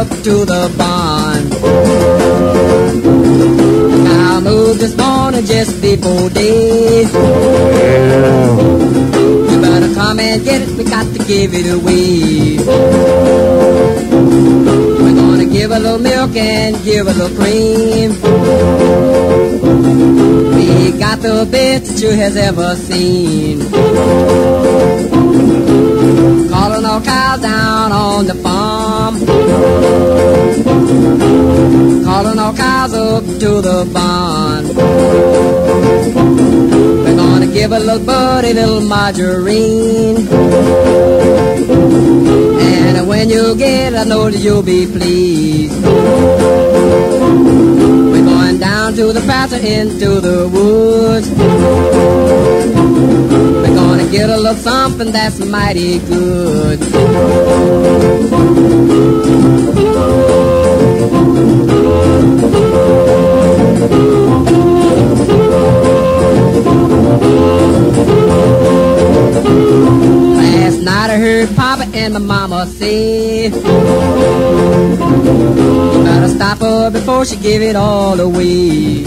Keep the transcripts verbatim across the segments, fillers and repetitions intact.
up to the barn. Cow moved this morning just before day. You better come and get it, we got to give it away. We're gonna give a little milk and give a little cream. We got the best that you has ever seen. Calling all cows down on the farm. Calling all cows up to the barn. We're gonna give a little buddy little margarine. And when you get it, I know that you'll be pleased. We're going down to the pasture into the woods. We're gonna get a little something that's mighty good. Last night I heard Papa and my mama say, you better stop her before she give it all away.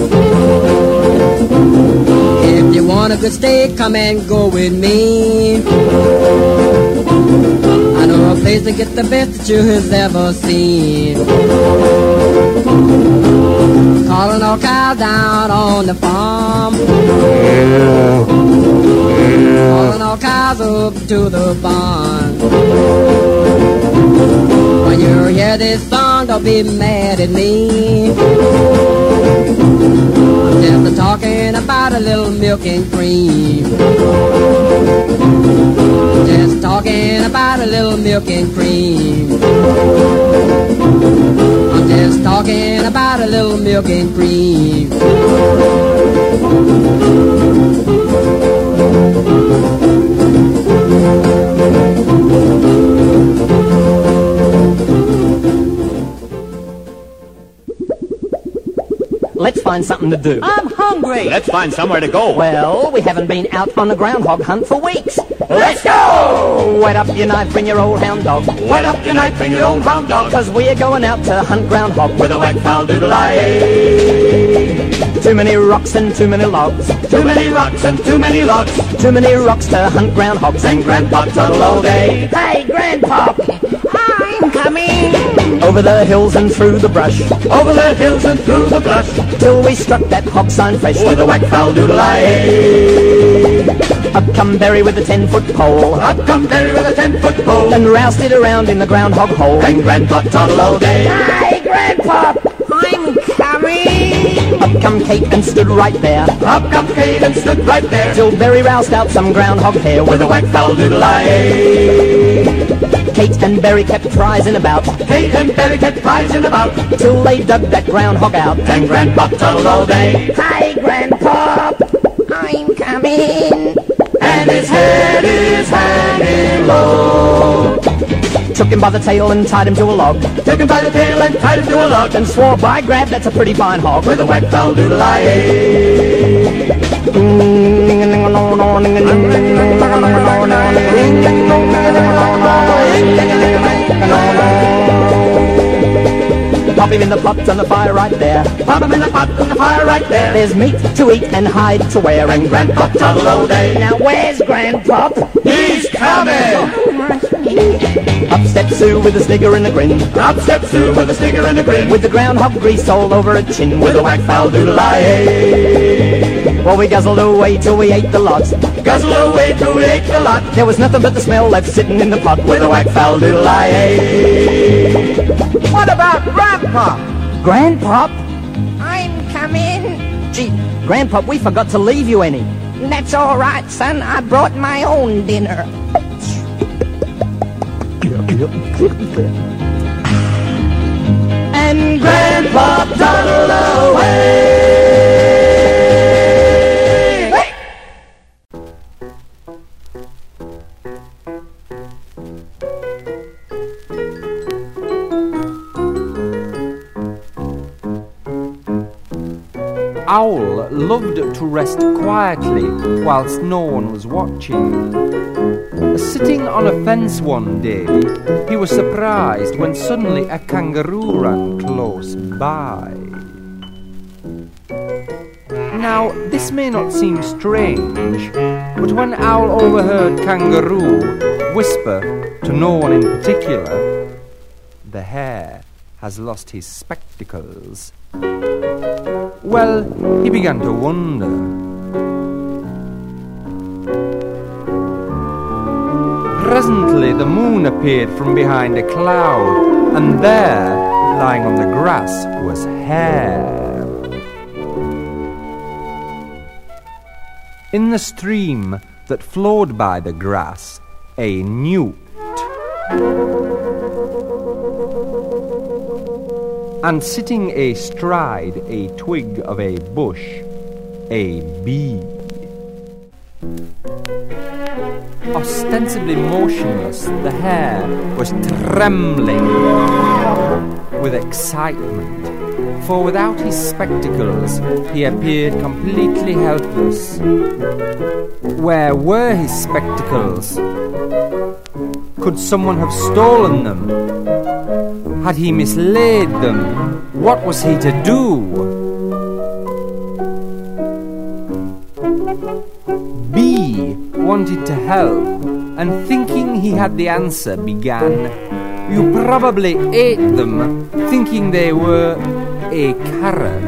If you want a good steak, come and go with me. I know a place to get the best that you has ever seen. Calling all cows down on the farm. Calling all cows up to the barn. When you hear this song, don't be mad at me. I'm just talking about a little milk and cream. Just talking about a little milk and cream. I'm just talking about a little milk and cream. Let's find something to do. I'm hungry. Let's find somewhere to go. Well, we haven't been out on a groundhog hunt for weeks. Let's go! Wet up your knife, bring your old hound dog. Wet up your knife, bring your old hound dog. Cause we're going out to hunt groundhog With a whack fowl doodle-eye. Too many rocks and too many logs. Too many rocks and too many logs. Too many rocks to hunt groundhogs. And Grandpa tunnel all day. Hey, Grandpa, I'm coming. Over the hills and through the brush. Over the hills and through the brush. Till we struck that hog sign fresh. With a whack fowl doodle-eye. Up come Berry with a ten-foot pole. Up come Berry with a ten-foot pole. And roused it around in the groundhog hole. And Grandpa tunnel all day. Hey, Grandpa, I'm coming. Up come Kate and stood right there. Up come Kate and stood right there. Till Berry roused out some groundhog hair. With a whack fowl doodle-eye. Kate and Berry kept prizing about. Kate and Berry kept prizing about. Till they dug that groundhog out. And Grandpa tunneled all day. Hey, Grandpa, I'm coming. And his head is hanging low. Took him by the tail and tied him to a log. Took him by the tail and tied him to a log. And swore, by grab, that's a pretty fine hog. With a whack fowl doodle-eye. Pop him in the pot on the fire right there. Pop him in the pot on the fire right there. There's meat to eat and hide to wear. And Grandpa tunnel all day. Now where's Grandpa? He's coming! Up steps Sue with a snigger and a grin. Up steps Sue with a snigger and a grin. With the groundhog grease all over her chin. With a whack fowl doodle-eye. Well, we guzzled away till we ate the lot. Guzzled away till we ate the lot. There was nothing but the smell left sitting in the pot. With a whack fowl doodle-eye. What about Grandpa? Grandpop? I'm coming. Gee, Grandpop, we forgot to leave you any. That's all right, son. I brought my own dinner. And Grandpa tunneled away. Owl loved to rest quietly whilst no one was watching. Sitting on a fence one day, he was surprised when suddenly a kangaroo ran close by. Now, this may not seem strange, but when Owl overheard Kangaroo whisper to no one in particular, "The hare has lost his spectacles," well, he began to wonder. Presently the moon appeared from behind a cloud, and there, lying on the grass, was Hare. In the stream that flowed by the grass, a newt, and sitting astride a twig of a bush, a bee. Ostensibly motionless, the hare was trembling with excitement, for without his spectacles he appeared completely helpless. Where were his spectacles? Could someone have stolen them? Had he mislaid them? What was he to do? B wanted to help, and thinking he had the answer, began, "You probably ate them, thinking they were a carrot."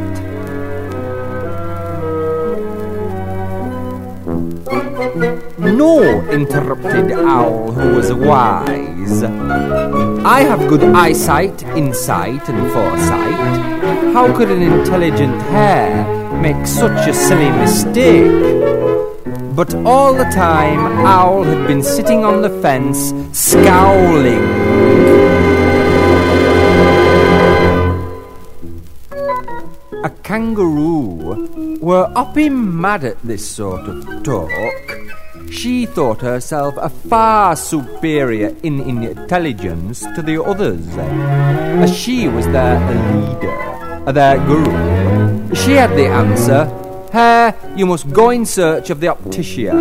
"No," interrupted Owl, who was wise. "I have good eyesight, insight, and foresight. How could an intelligent hare make such a silly mistake?" But all the time, Owl had been sitting on the fence, scowling. A kangaroo were upping mad at this sort of talk. She thought herself a far superior in intelligence to the others, as she was their leader, their guru. She had the answer. "Hare, you must go in search of the optician."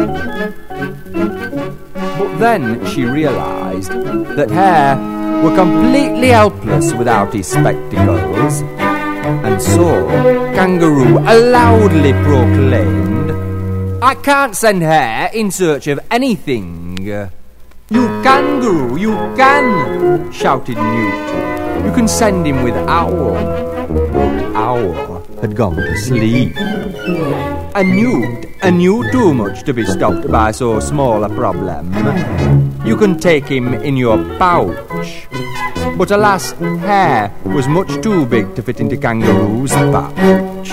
But then she realized that Hare were completely helpless without his spectacles, and so Kangaroo loudly proclaimed, "I can't send Hare in search of anything." "You Kangaroo, you can!" shouted Newt. "You can send him with Owl." But Owl had gone to sleep. A newt a knew too much to be stopped by so small a problem. You can take him in your pouch. But alas, Hare was much too big to fit into Kangaroo's pouch.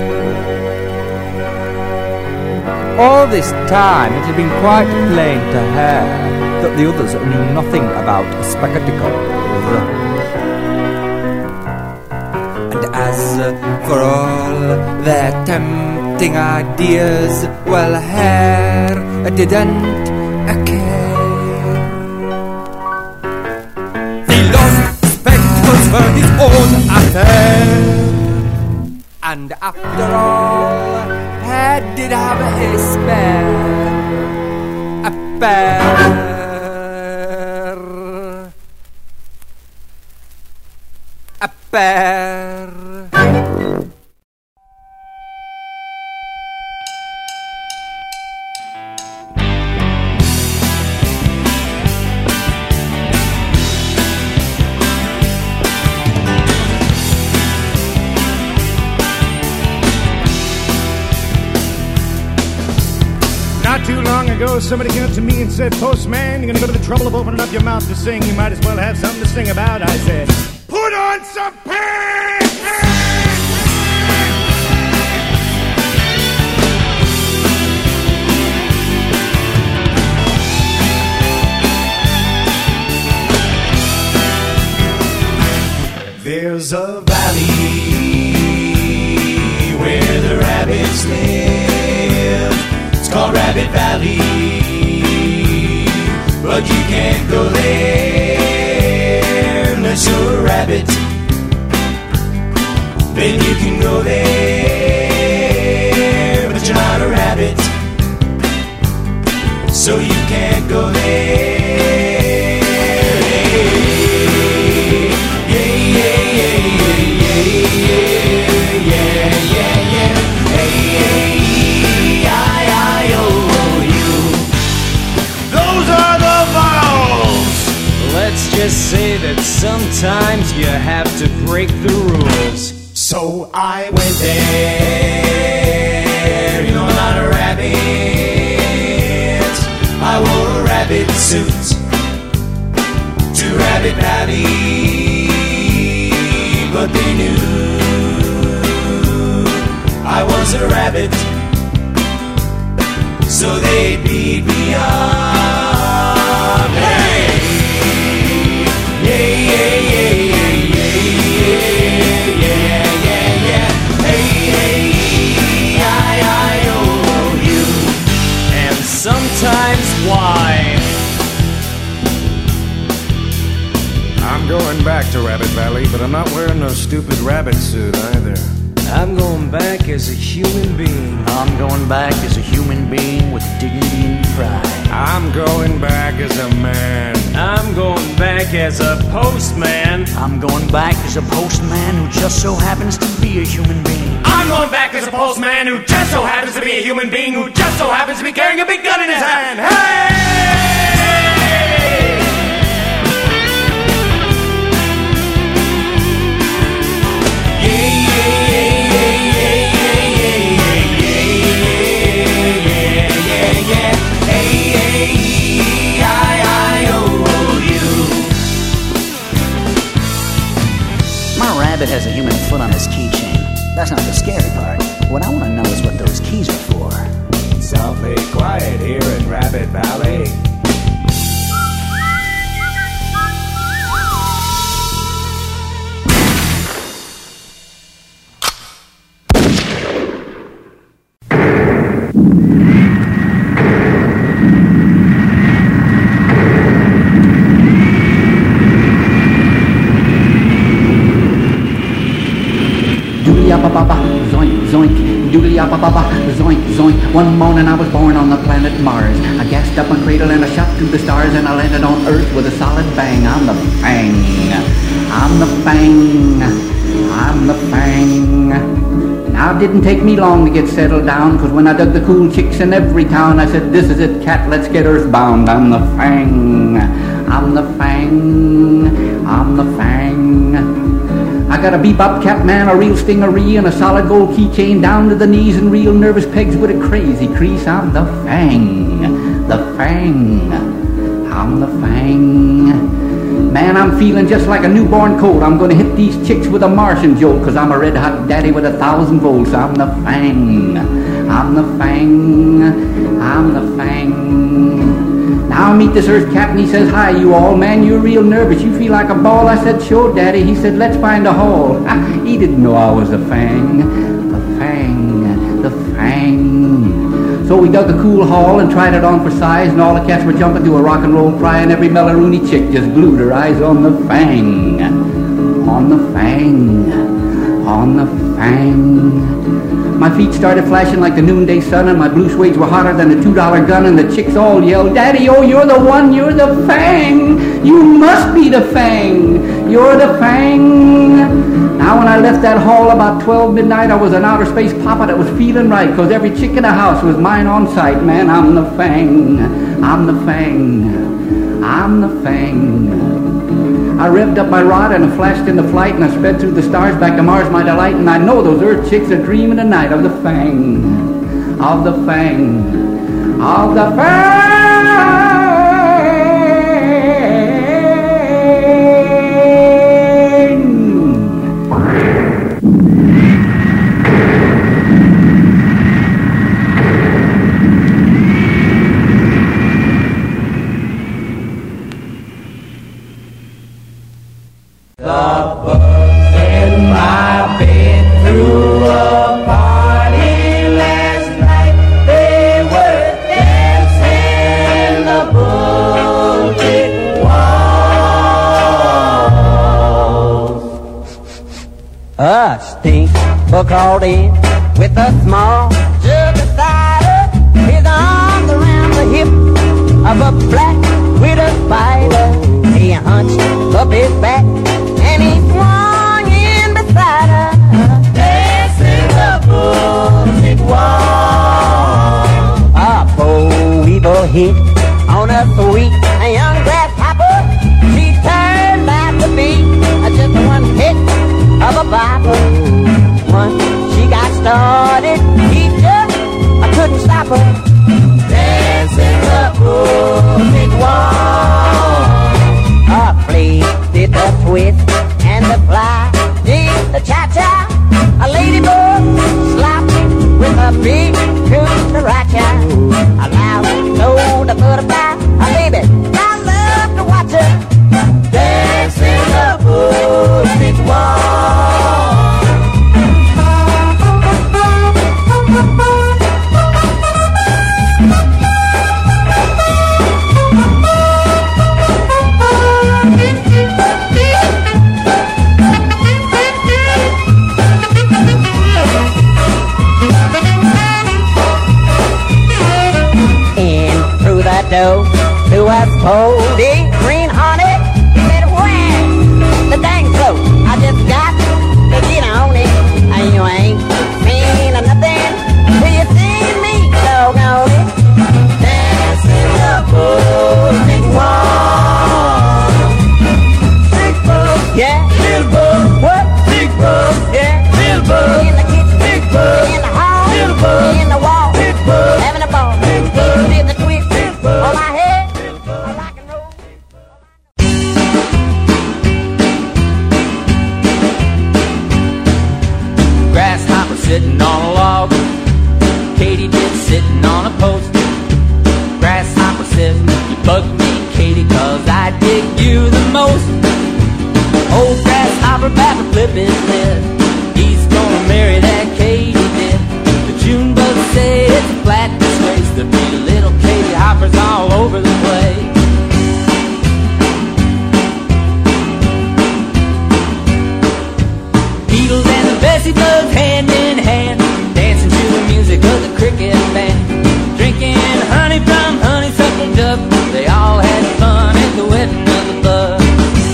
All this time it had been quite plain to Hare that the others knew nothing about spectacles. And as for all their tempting ideas, well, Hare didn't care. He lost spectacles for his own affair. And after all, Hare did have a spare, a pair. A pair. Not too long ago, somebody came up to me and said, "Postman, you're gonna go to the trouble of opening up your mouth to sing. You might as well have something to sing about." I said, "Put on some pants!" There's a valley where the rabbits live. It's called Rabbit Valley, but you can't go there unless you're a rabbit. Then you can go there, but you're not a rabbit, so you can't go there you have to break the rules. So I went there, you know, not a rabbit. I wore a rabbit suit to Rabbit Valley, but they knew I was a rabbit, so they beat me up. Hey! Yeah, yeah, yeah, yeah, yeah, yeah, yeah, yeah. Hey, hey, I, I owe you. And sometimes why? I'm going back to Rabbit Valley, but I'm not wearing no stupid rabbit suit either. I'm going back as a human being. I'm going back as a human being with dignity and pride. I'm going back as a man. I'm going back as a postman. I'm going back as a postman who just so happens to be a human being. I'm going back as a postman who just so happens to be a human being who just so happens to be carrying a big gun in his hand. Hey! Rabbit has a human foot on his keychain. That's not the scary part. What I want to know is what those keys are for. It's awfully quiet here in Rabbit Valley. Doodly-yapa-papa, zoink, zoink, doodly-yapa-papa, zoink, zoink. One morning I was born on the planet Mars. I gassed up my cradle and I shot through the stars and I landed on Earth with a solid bang. I'm the Fang. I'm the Fang. I'm the Fang. Now it didn't take me long to get settled down, cause when I dug the cool chicks in every town, I said, this is it, cat, let's get earthbound. I'm the Fang. I'm the Fang. I'm the Fang. I got a bebop cap man, a real stingaree, and a solid gold keychain down to the knees and real nervous pegs with a crazy crease. I'm the Fang, the Fang, I'm the Fang. Man, I'm feeling just like a newborn colt. I'm gonna hit these chicks with a Martian jolt, cause I'm a red hot daddy with a thousand volts. I'm the Fang, I'm the Fang, I'm the Fang. Now I meet this Earth cat and he says, hi you all, man, you're real nervous, you feel like a ball. I said, sure daddy. He said, let's find a hall. He didn't know I was a Fang, the Fang, the Fang. So we dug a cool hall and tried it on for size, and all the cats were jumping to a rock and roll cry, and every Melaruni chick just glued her eyes on the Fang, on the Fang, on the Fang. My feet started flashing like the noonday sun, and my blue suedes were hotter than a two-dollar gun, and the chicks all yelled, Daddy, oh, you're the one, you're the Fang. You must be the Fang. You're the Fang. Now when I left that hall about twelve midnight, I was an outer space papa that was feeling right, because every chick in the house was mine on sight. Man, I'm the Fang. I'm the Fang. I'm the Fang. I revved up my rod and I flashed into flight, and I sped through the stars back to Mars, my delight. And I know those Earth chicks are dreaming tonight of the Fang, of the Fang, of the Fang. A stink bug crawled in with a small jug of cider, his arms around the hip of a black widow spider. He hunched up his back and he swung in beside her, dancing the bullshit wall. A boll weevil hit on a sweet young grasshopper. She turned out to be just one never about to flip his lid. He's gonna marry that Katie did. The June bugs say it's a flat disgrace. There'll be little Katie hoppers all over the place. Beatles and the Bessie Bugs hand in hand, dancing to the music of the cricket band, drinking honey from honeysuckle duck. They all had fun at the wedding of the Bugs.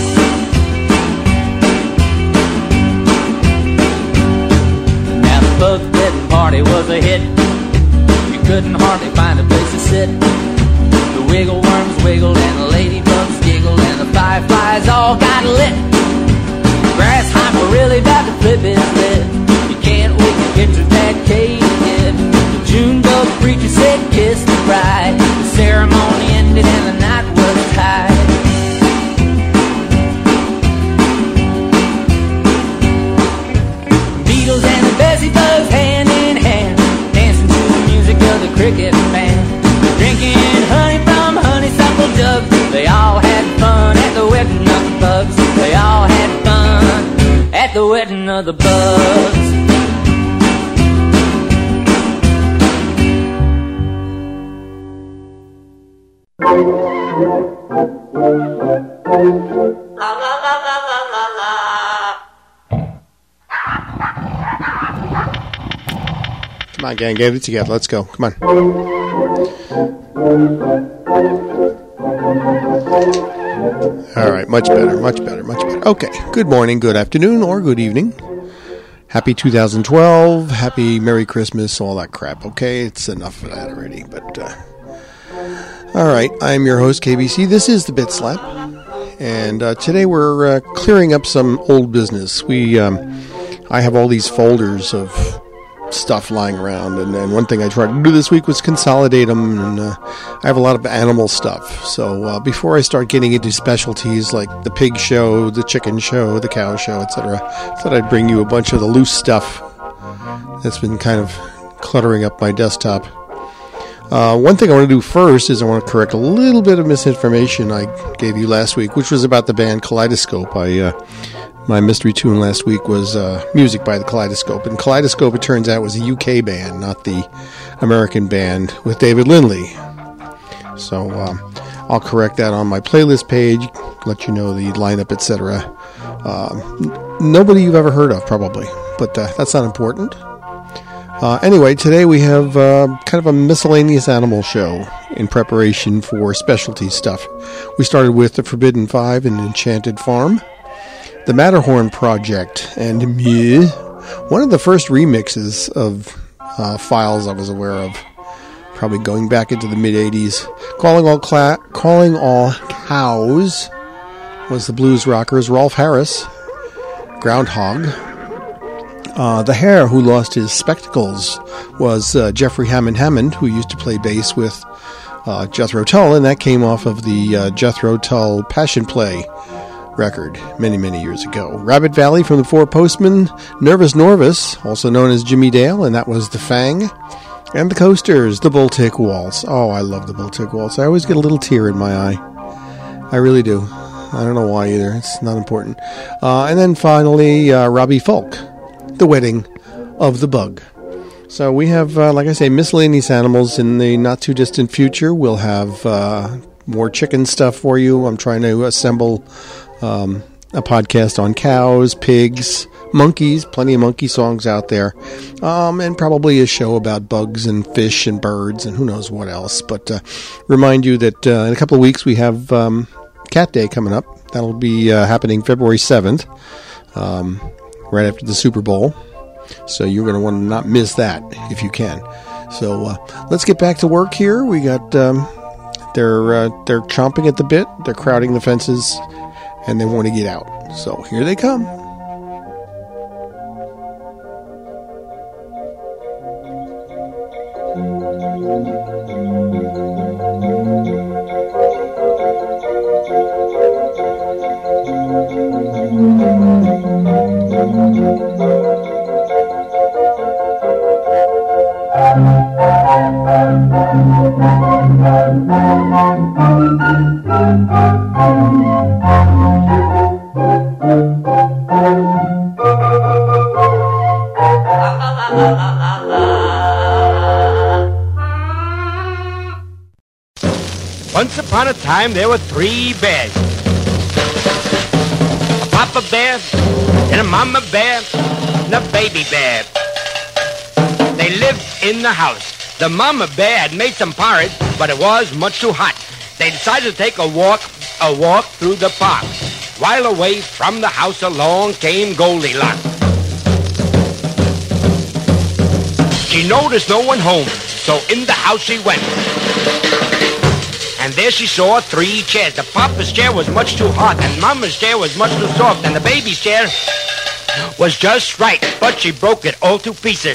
Now the Bugs wedding party was a hit. You couldn't hardly find a place to sit. The wiggle worms wiggled and the ladybugs giggled and the fireflies all got lit. Grasshopper really about to flip his lid. You can't wait to picture that Katie did. The June bug preacher said kiss the bride. The ceremony ended and the night was tied. Beatles and the Bessie Bugs hand in hand, dancing to the music of the cricket band, drinking honey from honeysuckle jugs. They all had fun at the wedding of the Bugs. They all had fun at the wedding of the Bugs. Come on, gang, get it together. Let's go. Come on. All right, much better, much better, much better. Okay, good morning, good afternoon, or good evening. Happy two thousand twelve, happy Merry Christmas, all that crap. Okay, it's enough of that already, but... Uh, all right, I'm your host, K B C. This is the Bit Slap, and uh, today we're uh, clearing up some old business. We, um, I have all these folders of stuff lying around, and, and one thing I tried to do this week was consolidate them, and uh, I have a lot of animal stuff. So uh, before I start getting into specialties like the pig show, the chicken show, the cow show, et cetera, I thought I'd bring you a bunch of the loose stuff that's been kind of cluttering up my desktop. Uh, one thing I want to do first is I want to correct a little bit of misinformation I gave you last week, which was about the band Kaleidoscope. I, uh, my mystery tune last week was uh, music by the Kaleidoscope. And Kaleidoscope, it turns out, was a U K band, not the American band with David Lindley. So um, I'll correct that on my playlist page, let you know the lineup, et cetera. Uh, n- nobody you've ever heard of, probably, but uh, that's not important. Uh, anyway, today we have uh, kind of a miscellaneous animal show in preparation for specialty stuff. We started with The Forbidden Five and Enchanted Farm, The Matterhorn Project, and Mew, one of the first remixes of uh, files I was aware of, probably going back into the mid-eighties. Calling All Cla- Calling All Cows was the blues rockers, Rolf Harris, Groundhog. Uh, the Hare Who Lost His Spectacles was uh, Jeffrey Hammond Hammond, who used to play bass with uh, Jethro Tull, and that came off of the uh, Jethro Tull Passion Play record many, many years ago. Rabbit Valley from the Four Postmen, Nervous Norvis, also known as Jimmy Dale, and that was The Fang. And the Coasters, the Bull-Tick Waltz. Oh, I love the Bull-Tick Waltz. I always get a little tear in my eye. I really do. I don't know why either. It's not important. Uh, and then finally, uh, Robbie Fulk, The Wedding of the Bug. So we have, uh, like I say, miscellaneous animals in the not-too-distant future. We'll have uh, more chicken stuff for you. I'm trying to assemble um, a podcast on cows, pigs, monkeys, plenty of monkey songs out there, um, and probably a show about bugs and fish and birds and who knows what else. But uh, remind you that uh, in a couple of weeks we have um, Cat Day coming up. That'll be uh, happening February seventh. Um right after the Super Bowl. So you're going to want to not miss that if you can. So uh, let's get back to work here. We got, um, they're, uh, they're chomping at the bit. They're crowding the fences and they want to get out. So here they come. Thank you. Once upon a time, there were three bears. A papa bear, and a mama bear, and a baby bear. They lived in the house. The mama bear had made some porridge, but it was much too hot. They decided to take a walk, a walk through the park. While away from the house along came Goldilocks. She noticed no one home, so in the house she went. And there she saw three chairs. The papa's chair was much too hot, and mama's chair was much too soft, and the baby's chair was just right, but she broke it all to pieces.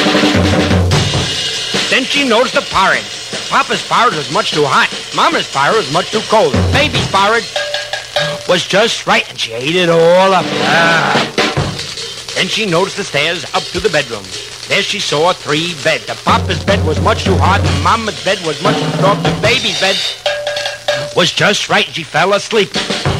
Then she noticed the porridge. The papa's porridge was much too hot, mama's porridge was much too cold, the baby's porridge was just right, and she ate it all up. Ah. Then she noticed the stairs up to the bedroom. There she saw three beds. The papa's bed was much too hot, the mama's bed was much too soft, the baby's bed was just right, and she fell asleep.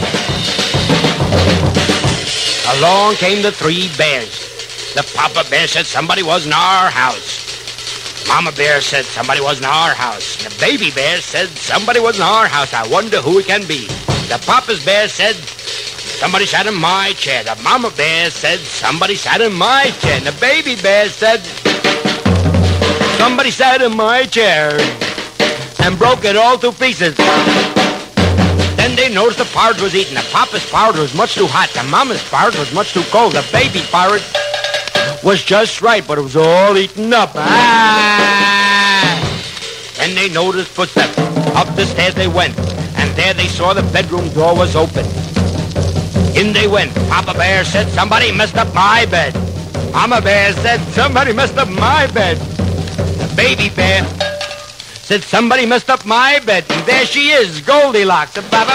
Along came the three bears. The papa bear said somebody was in our house. Mama bear said somebody was in our house. The baby bear said somebody was in our house. I wonder who it can be. The papa's bear said somebody sat in my chair. The mama bear said somebody sat in my chair. And the baby bear said somebody sat in my chair and broke it all to pieces. Then they noticed the porridge was eaten. The papa's porridge was much too hot. The mama's porridge was much too cold. The baby's porridge was just right, but it was all eaten up. Ah! Then they noticed footsteps. Up the stairs they went, and there they saw the bedroom door was open. In they went. Papa Bear said, somebody messed up my bed. Mama Bear said, somebody messed up my bed. The baby bear said, somebody messed up my bed. And there she is, Goldilocks.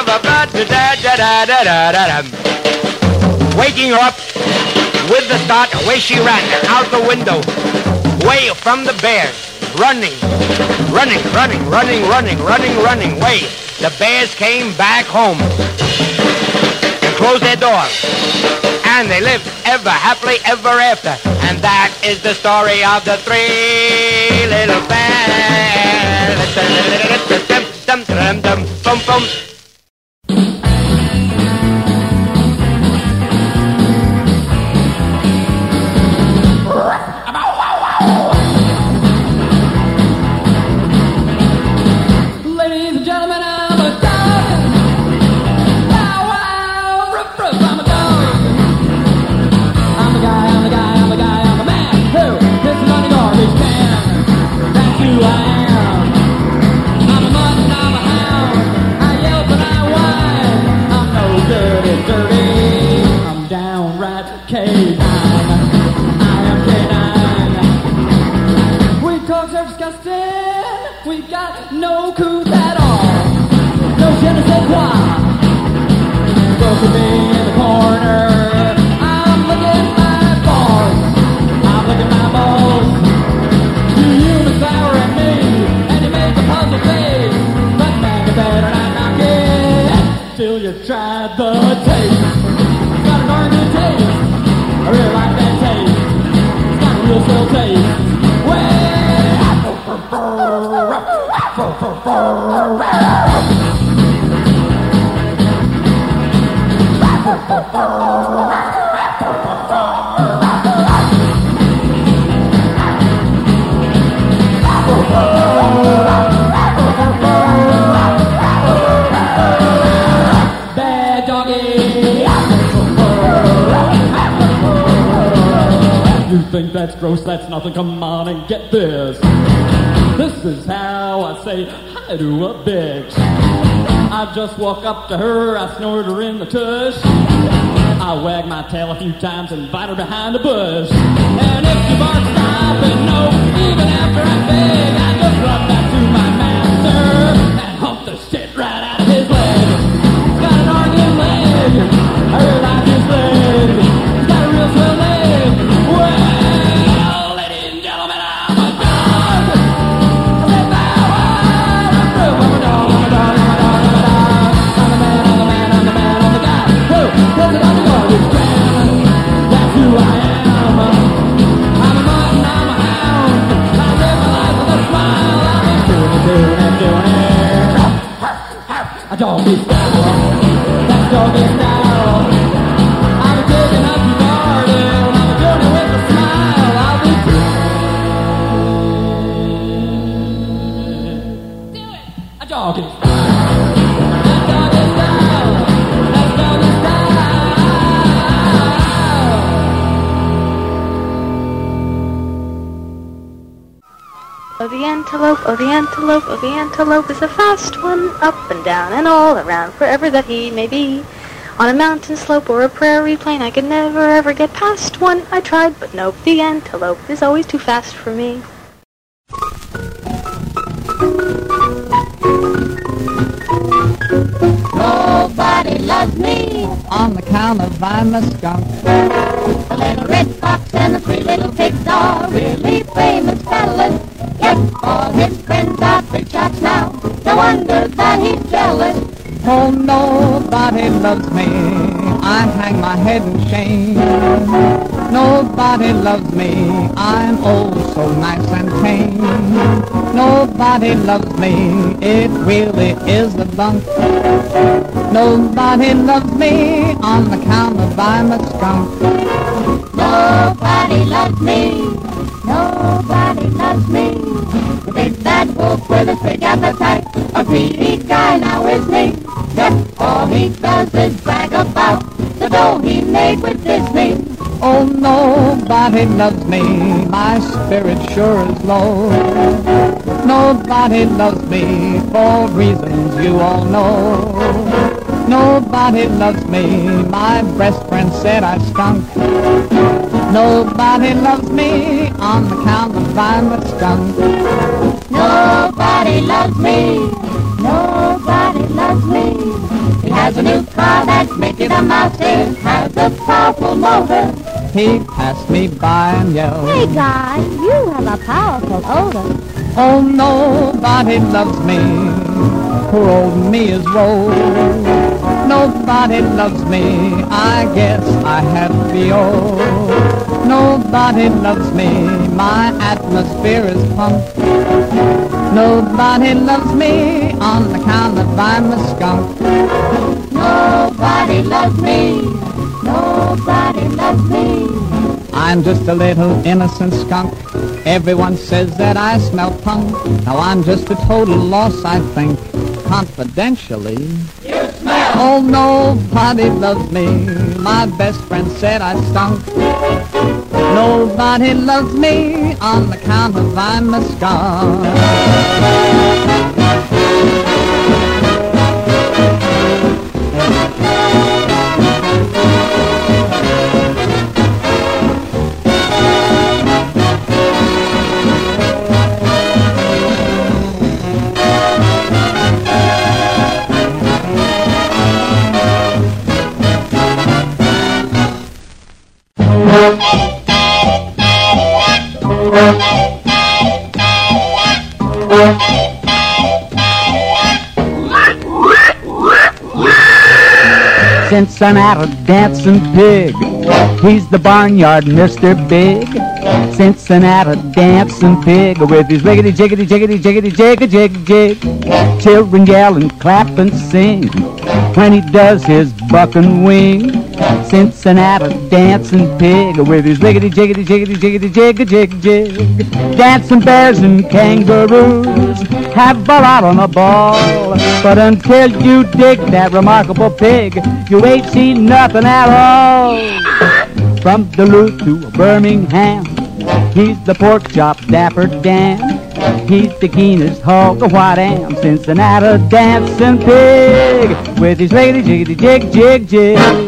Waking her up with the start, away she ran out the window, way from the bears, running, running, running, running, running, running, running, way. The bears came back home and closed their doors, and they lived ever happily ever after. And that is the story of the three little bears. That's gross, that's nothing, come on and get this. This is how I say hi to a bitch. I just walk up to her, I snort her in the tush. I wag my tail a few times and bite her behind the bush. And if she barks stopping, no, even after I beg, I just run back to my master and hump the shit right out of his leg. He's got an arguing leg, I really like his leg. He's got a real swell leg. Well, I'm a man, I'm a man, I'm the man, I'm the guy. Whoa, what's it on the garbage can? Oh, the antelope, oh, the antelope, oh, the antelope is a fast one, up and down and all around, wherever that he may be. On a mountain slope or a prairie plain, I could never ever get past one. I tried, but nope, the antelope is always too fast for me. Nobody loves me on account of I'm a skunk. The little red fox and the three little pigs are really famous fellas. Yet all his friends are big shots now. No wonder that he's jealous. Oh, nobody loves me. I hang my head in shame. Nobody loves me. I'm oh so nice and tame. Nobody loves me. It really is a bunk. Nobody loves me on account of I'm a skunk. Nobody loves me. Nobody loves me. The big bad wolf with a big appetite. A greedy guy now is me. Yet all he does is brag about the dough he made with Disney. Oh, nobody loves me. My spirit sure is low. Nobody loves me for reasons you all know. Nobody loves me. My best friend said I stunk. Nobody loves me on account of I'm a skunk. Nobody loves me. Nobody loves me. He has a new car that's making a mouse. It has a powerful motor. He passed me by and yelled, "Hey guy, you have a powerful odor." Oh, nobody loves me. Poor old me is woe. Nobody loves me. I guess I have to be old. Nobody loves me. My atmosphere is pumped. Nobody loves me on account of I'm a skunk. Nobody loves me. Nobody loves me. I'm just a little innocent skunk. Everyone says that I smell punk. Now I'm just a total loss, I think. Confidentially, you smell. Oh, nobody loves me. My best friend said I stunk. Nobody loves me on account of I'm a skunk. Cincinnati dancing pig, he's the barnyard Mister Big. Cincinnati dancing pig with his riggedy jiggedy jiggedy jiggedy jig a jig jig. Children yell and clap and sing when he does his buck and wing. Cincinnati dancing pig with his riggedy jiggedy jiggedy jiggedy jig a jig jig. Dancing bears and kangaroos have a lot on a ball, but until you dig that remarkable pig, you ain't seen nothing at all. From Duluth to Birmingham, he's the pork chop Dapper Dan. He's the keenest hog of what am. Cincinnati dancing pig with his riggedy jiggedy jig jig jig.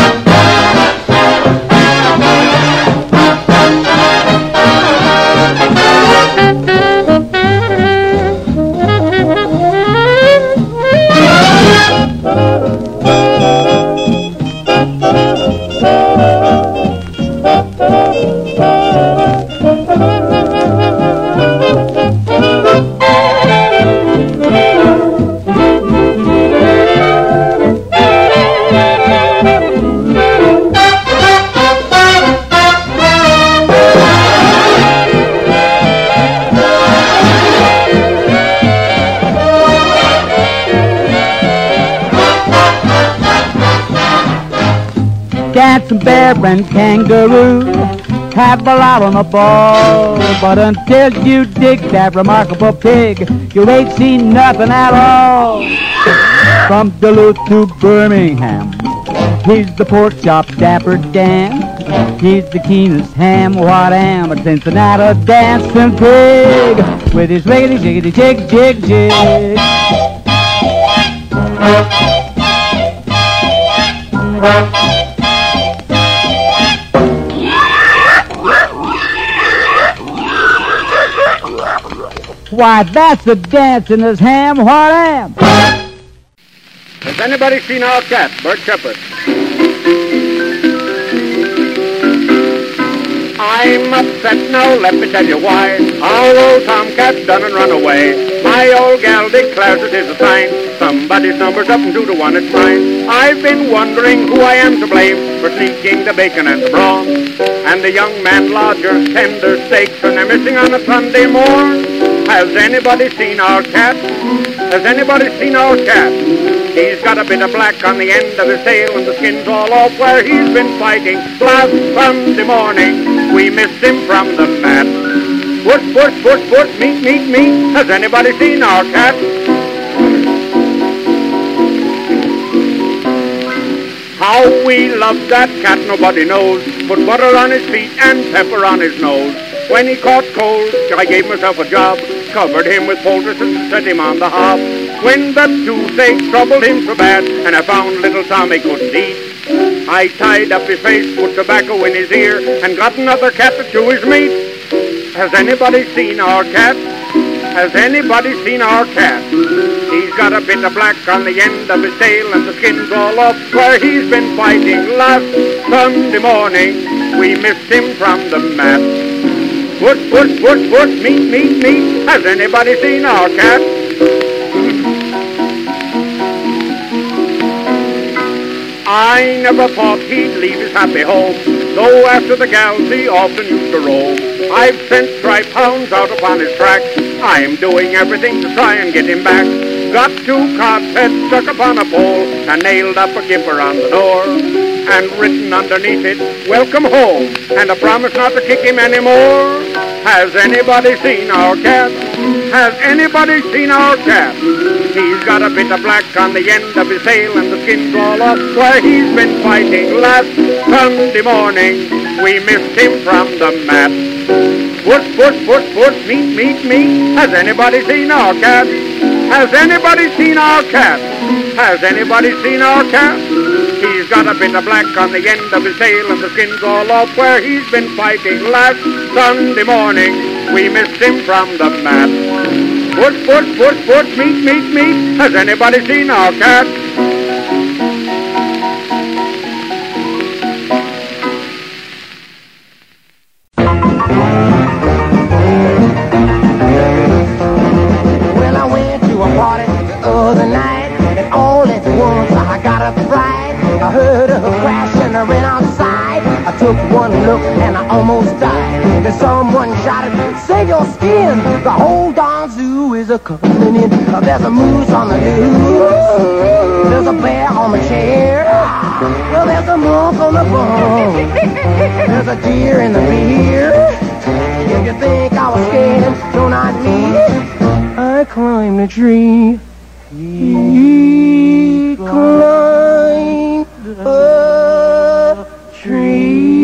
Dancing bear and kangaroo have a lot on a ball, but until you dig that remarkable pig, you ain't seen nothing at all. From Duluth to Birmingham, he's the pork chop Dapper Dan. He's the keenest ham, what am, a Cincinnati dancing pig with his riggedy jiggedy jig jig jig. Why, that's the dancingest ham, what am. Has anybody seen our cat, Bert Shepard? I'm upset now, let me tell you why. Our old tomcat done and run away. My old gal declares it is a sign. Somebody's number's up and two to one, it's mine. I've been wondering who I am to blame for sneaking the bacon and the brawn. And the young man lodger, tender steaks, and they're missing on a Sunday morn. Has anybody seen our cat? Has anybody seen our cat? He's got a bit of black on the end of his tail and the skin's all off where he's been fighting. Last Sunday morning, we missed him from the mat. Whoosh, whoosh, whoosh, whoosh, meet, meet, meet. Has anybody seen our cat? How we love that cat, nobody knows. Put butter on his feet and pepper on his nose. When he caught cold, I gave myself a job. Covered him with poultice and set him on the hob. When the toothache troubled him so bad, and I found little Tommy couldn't eat, I tied up his face, put tobacco in his ear, and got another cat to chew his meat. Has anybody seen our cat? Has anybody seen our cat? He's got a bit of black on the end of his tail, and the skin's all off where he's been fighting. Last Sunday morning, we missed him from the mat. Whoosh, whoosh, whoosh, whoosh, meet, meet, meet. Has anybody seen our cat? I never thought he'd leave his happy home, though after the gals he often used to roam. I've sent striped hounds out upon his track. I am doing everything to try and get him back. Got two cod's heads stuck upon a pole and nailed up a kipper on the door, and written underneath it, welcome home, and a promise not to kick him anymore. Has anybody seen our cat? Has anybody seen our cat? He's got a bit of black on the end of his tail and the skin's all off where he's been fighting. Last Sunday morning, we missed him from the mat. Whoosh, whoosh, whoosh, whoosh, meet, meet, meet. Has anybody seen our cat? Has anybody seen our cat? Has anybody seen our cat? He's got a bit of black on the end of his tail and the skin's all off where he's been fighting. Last Sunday morning, we missed him from the mat. Whoosh, whoosh, whoosh, whoosh, meet, meet, meet. Has anybody seen our cat? Well, I went to a party the other night, and all at once I got a fright. I heard a crash and I ran outside. I took one look and I almost died. Then someone shouted, save your skin. The whole darn zoo is a-coming in. There's a moose on the loose. There's a bear on the chair. Well, there's a monk on the bone. There's a deer in the beer. If you think I was scared, no, not me. I climbed a tree. He climbed a tree.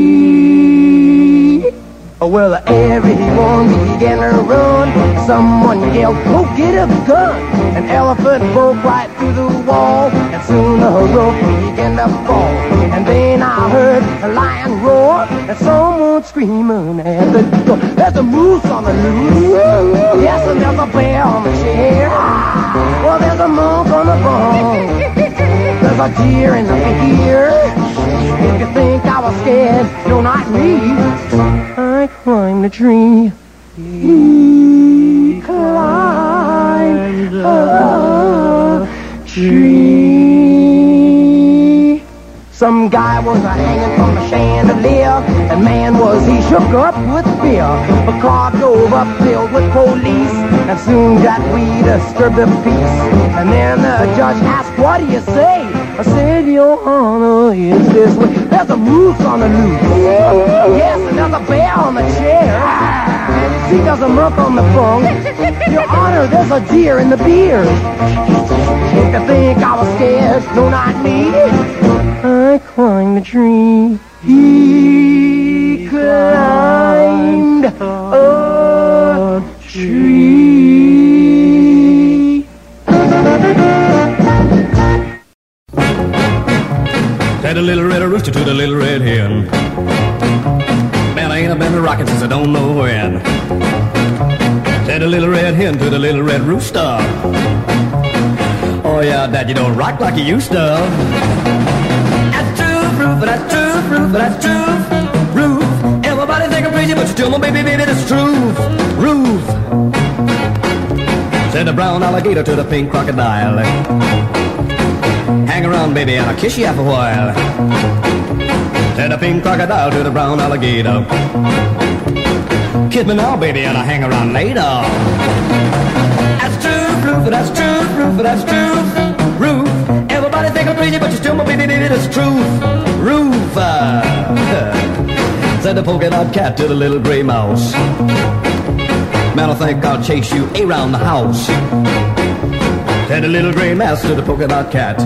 Oh, well, everyone began to run. Someone yelled, go get a gun. An elephant broke right through the wall, and soon the rope began to fall. And then I heard a lion roar, and someone screaming at the door. There's a moose on the loose. Yes, and there's a bear on the chair. Well, there's a monk on the bone. There's a deer in the beer. If you think I was scared, no, not me. I climbed a tree. He climbed a tree. Some guy was a hanging from a chandelier, and man was he shook up with fear. A car drove up filled with police, and soon got we disturbed the peace. And then the judge asked, what do you say? I said, your honor, is this way. There's a moose on the loose. Yes, and there's a bear on the chair. And you see there's a monk on the bunk. Your honor, there's a deer in the beer. If you think I was scared, no, not me. I I climbed the tree. He climbed a tree. Said a little red rooster to the little red hen. Man, I ain't been a rockin' since I don't know when. Said a little red hen to the little red rooster. Oh yeah, Dad, you don't rock like you used to. That's true, Roof, that's true, Roof, that's true, Roof. Everybody think I'm crazy, but you still my baby, baby, that's true, Roof. Said the brown alligator to the pink crocodile. Hang around, baby, and I'll kiss you after a while. Said the pink crocodile to the brown alligator. Kiss me now, baby, and I'll hang around later. That's true, Roof, that's true, Roof, that's true, Roof. Everybody think I'm crazy, but you're still my baby, baby, that's true, Roof. Uh, said the polka dot cat to the little gray mouse. Man, I think I'll chase you around the house. Said the little gray mouse to the polka dot cat.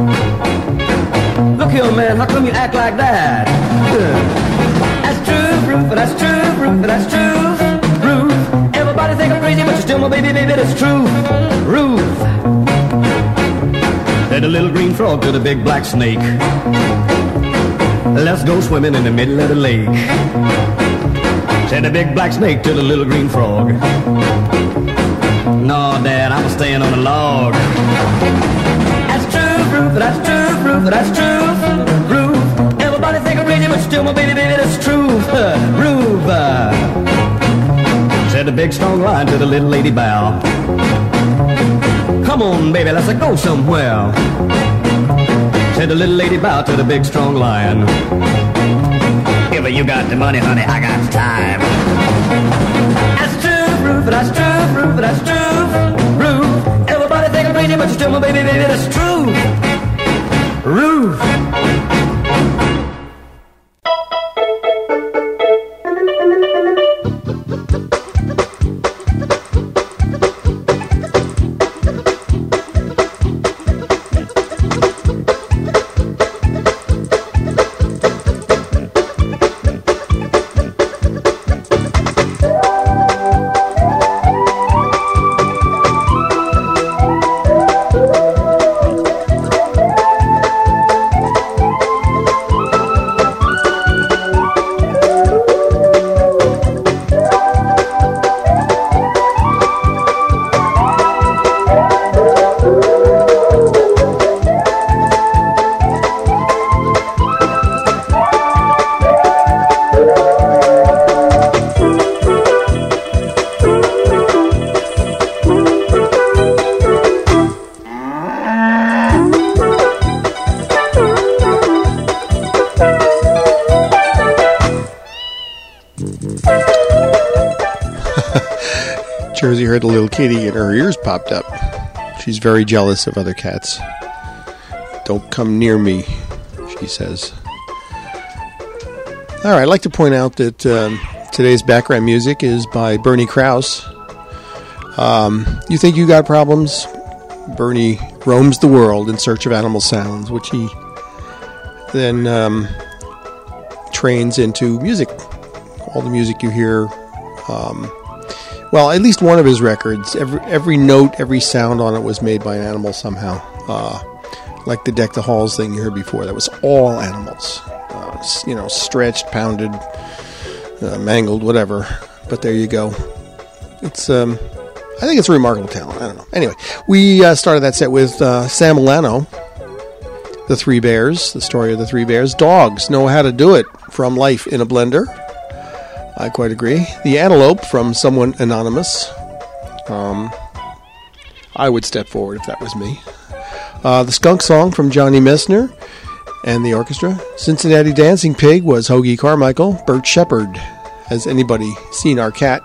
Look here, man, how come you act like that? That's true, Roof, that's true, Roof, that's true, Roof. Everybody think I'm crazy, but you're still my baby, baby, that's true, Roof. Said the little green frog to the big black snake. Let's go swimming in the middle of the lake. Said the big black snake to the little green frog. No, Dad, I'm staying on the log. That's true, Roof, that's true, Roof, that's true, Roof. Everybody think I'm crazy, but still my baby, baby, that's true, Roof. Said the big strong lion to the little lady bow. Come on, baby, let's go somewhere. Said the little lady bow to the big strong lion. If you got the money, honey, I got the time. That's true, Roof, that's true, Roof, that's true, Roof. Everybody think I'm crazy, but you're still my baby, baby, that's true, Roof. Jersey heard a little kitty and her ears popped up. She's very jealous of other cats. Don't come near me, she says. All right, I'd like to point out that um, today's background music is by Bernie Krause. Um, you think you got problems? Bernie roams the world in search of animal sounds, which he then um, trains into music. All the music you hear... Um, Well, at least one of his records, every every note, every sound on it was made by an animal somehow. Uh, like the Deck the Halls thing you heard before, that was all animals. Uh, you know, stretched, pounded, uh, mangled, whatever. But there you go. It's, um, I think it's a remarkable talent. I don't know. Anyway, we uh, started that set with uh, Sam Milano, The Three Bears, the story of the Three Bears. Dogs know how to do it, from Life in a Blender. I quite agree. The Antelope from someone anonymous. Um, I would step forward if that was me. Uh, the Skunk Song from Johnny Messner and the orchestra. Cincinnati Dancing Pig was Hoagie Carmichael. Bert Shepard. Has anybody seen our cat?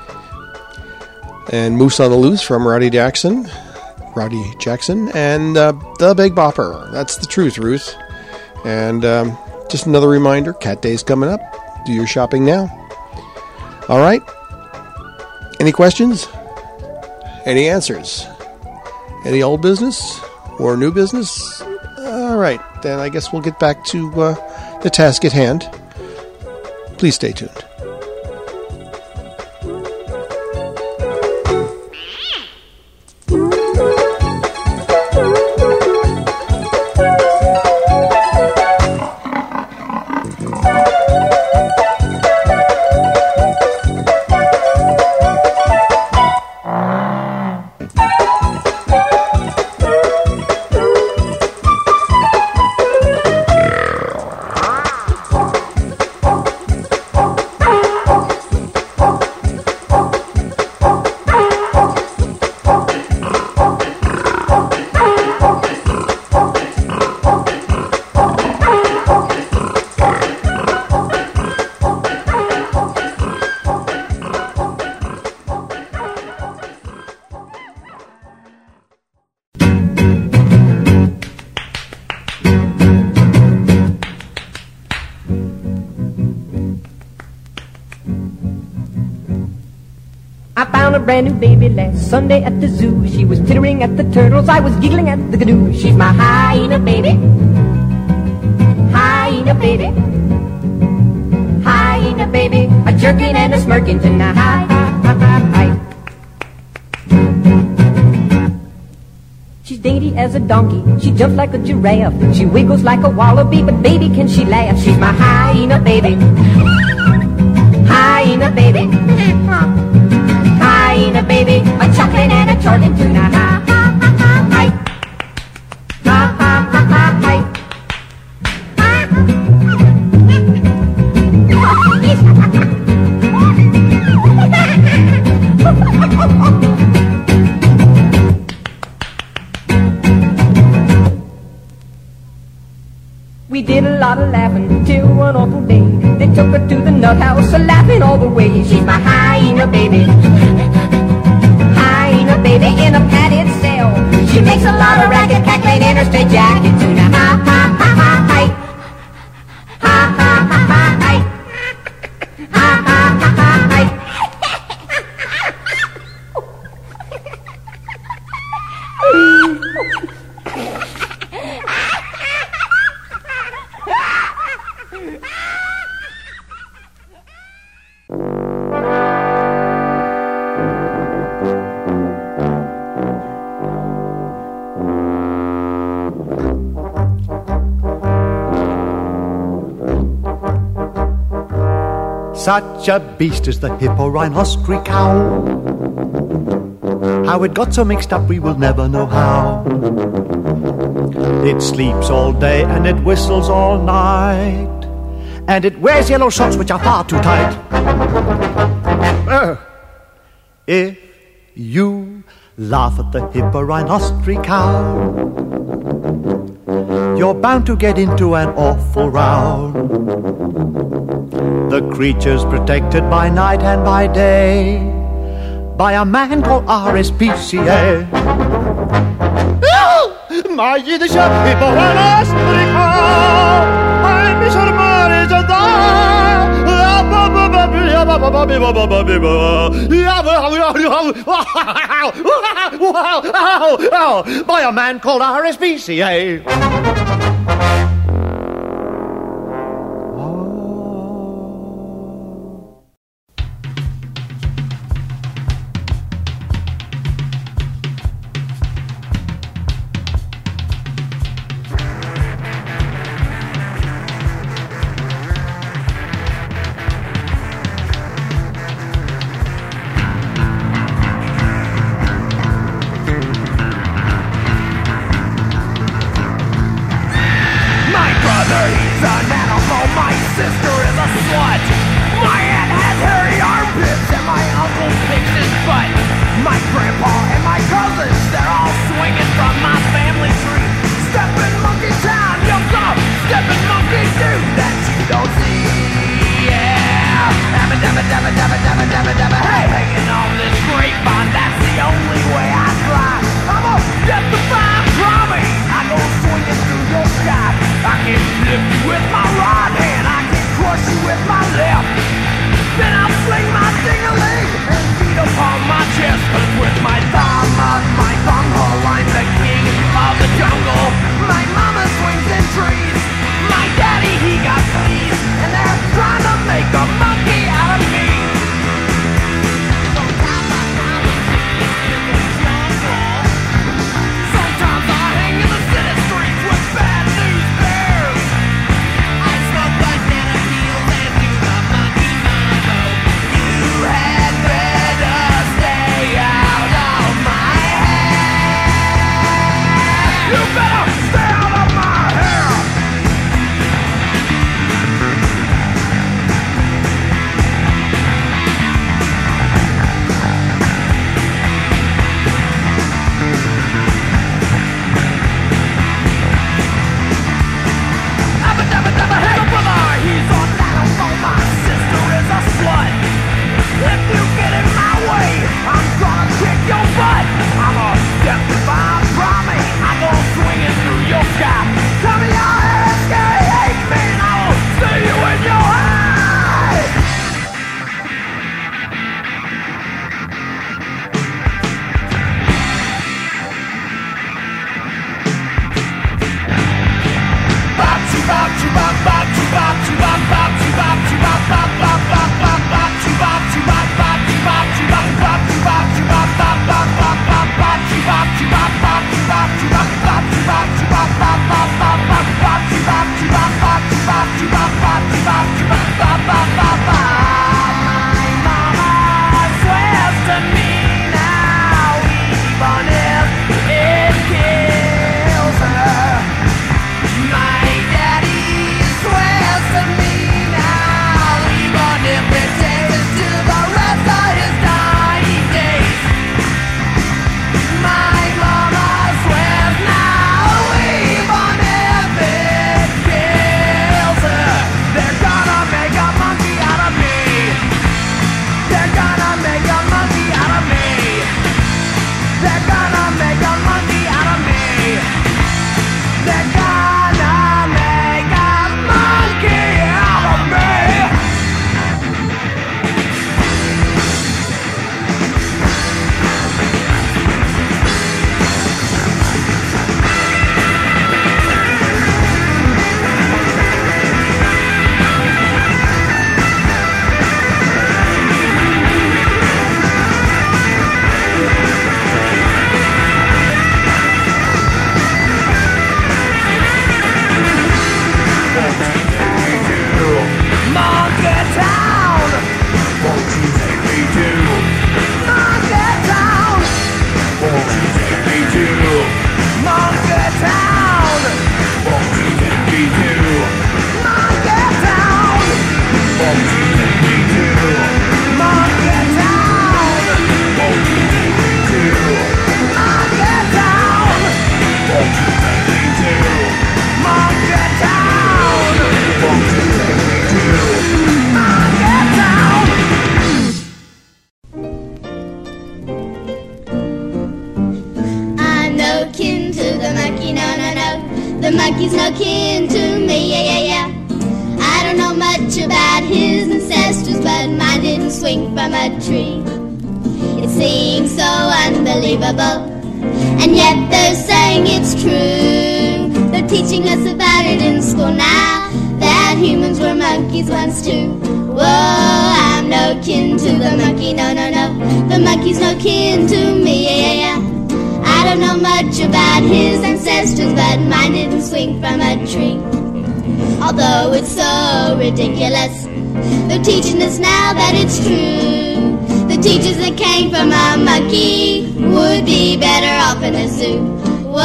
And Moose on the Loose from Roddy Jackson. Roddy Jackson. And uh, The Big Bopper. That's the truth, Ruth. And um, just another reminder, Cat Day's coming up. Do your shopping now. All right. Any questions? Any answers? Any old business or new business? All right. then I guess we'll get back to uh, the task at hand. Please stay tuned. Brand new baby last Sunday at the zoo. She was tittering at the turtles, I was giggling at the gadoo. She's my hyena baby, hyena baby, hyena baby, a jerking and a smirking tonight. Hi, hi, hi, hi. She's dainty as a donkey, she jumps like a giraffe, she wiggles like a wallaby, but baby can she laugh. She's my hyena baby, hyena baby, hyena baby, a chuckling and a chortling tuna. Ha ha ha ha hi. Ha ha ha ha hi. We did a lot of laughing till one awful day. They took her to the nut house, a laughing all the way. She's my hyena baby, hyena baby in a padded cell. She makes a lot of racket, cackling in her straight jacket tuna. Ha ha ha ha hi. Ha ha ha ha hi. Ha ha ha ha hi. Such a beast is the hipporhinoceros cow. How it got so mixed up we will never know how. It sleeps all day and it whistles all night, and it wears yellow socks which are far too tight. Uh, if you laugh at the hipporhinoceros cow, you're bound to get into an awful row. The creature's protected by night and by day by a man called R S P C A. My Yiddish hipporhinoceros cow, I'm Mister Morris of the by a man called R S P C A. My mama swings in trees. I'm no kin to the monkey, no, no, no. The monkey's no kin to me, yeah, yeah, yeah. I don't know much about his ancestors, but mine didn't swing from a tree. It seems so unbelievable, and yet they're saying it's true. They're teaching us about it in school now, that humans were monkeys once too. Whoa, I'm no kin to the monkey, no, no, no. The monkey's no kin to me, yeah, yeah, yeah. I don't know much about his ancestors, but mine didn't swing from a tree. Although it's so ridiculous, they're teaching us now that it's true. The teachers that came from a monkey would be better off in a zoo. Whoa,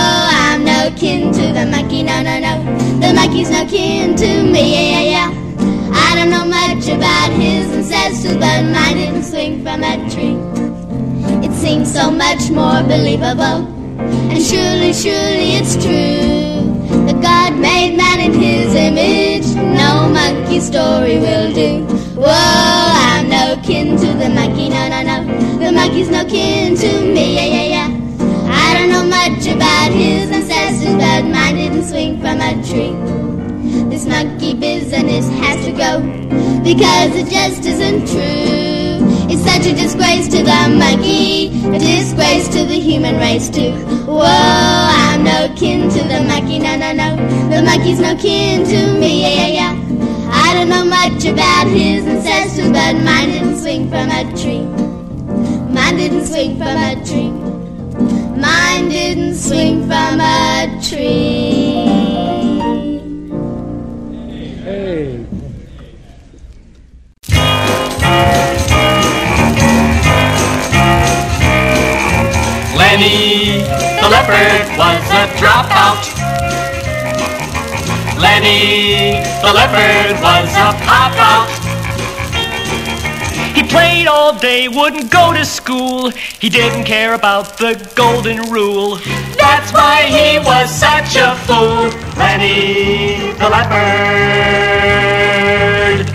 I'm no kin to the monkey, no, no, no. The monkey's no kin to me, yeah, yeah, yeah. I don't know much about his ancestors, but mine didn't swing from a tree. It seems so much more believable, and surely, surely it's true, that God made man in his image. No monkey story will do. Whoa, I'm no kin to the monkey, no, no, no. The monkey's no kin to me, yeah, yeah, yeah. I don't know much about his ancestors, but mine didn't swing from a tree. This monkey business has to go, because it just isn't true. It's such a disgrace to the monkey, a disgrace to the human race too. Whoa, I'm no kin to the monkey, no, no, no. The monkey's no kin to me, yeah, yeah, yeah. I don't know much about his ancestors, but mine didn't swing from a tree. Mine didn't swing from a tree. Mine didn't swing from a tree. Hey. Lenny the leopard was a dropout. Lenny the leopard was a pop-out. He played all day, wouldn't go to school. He didn't care about the golden rule. That's why he was such a fool. Lenny the leopard.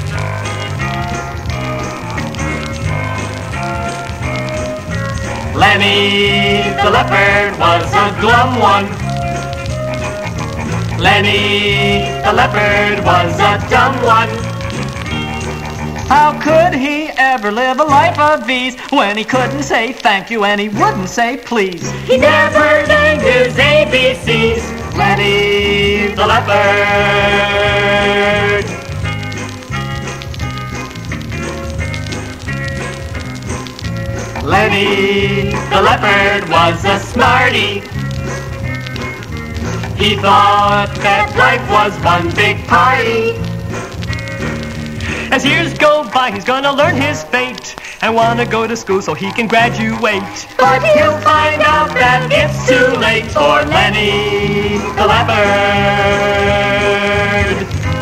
Lenny the leopard was a glum one. Lenny the leopard was a dumb one. How could he ever live a life of ease when he couldn't say thank you and he wouldn't say please? He never named his A B Cs. Lenny the leopard. Lenny the leopard was a smarty. He thought that life was one big party. As years go by, he's gonna learn his fate and wanna go to school so he can graduate. But he'll find out that it's too late for Lenny the leopard.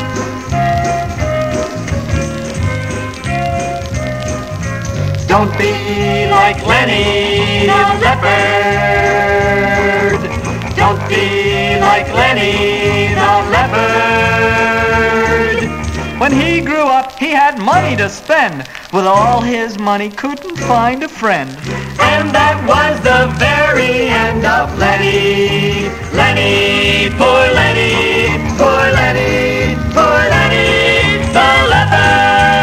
Don't be like Lenny the leopard. Don't be like Lenny the leopard. When he grew up, he had money to spend. With all his money, couldn't find a friend. And that was the very end of Lenny. Lenny, poor Lenny, poor Lenny, poor Lenny the leopard.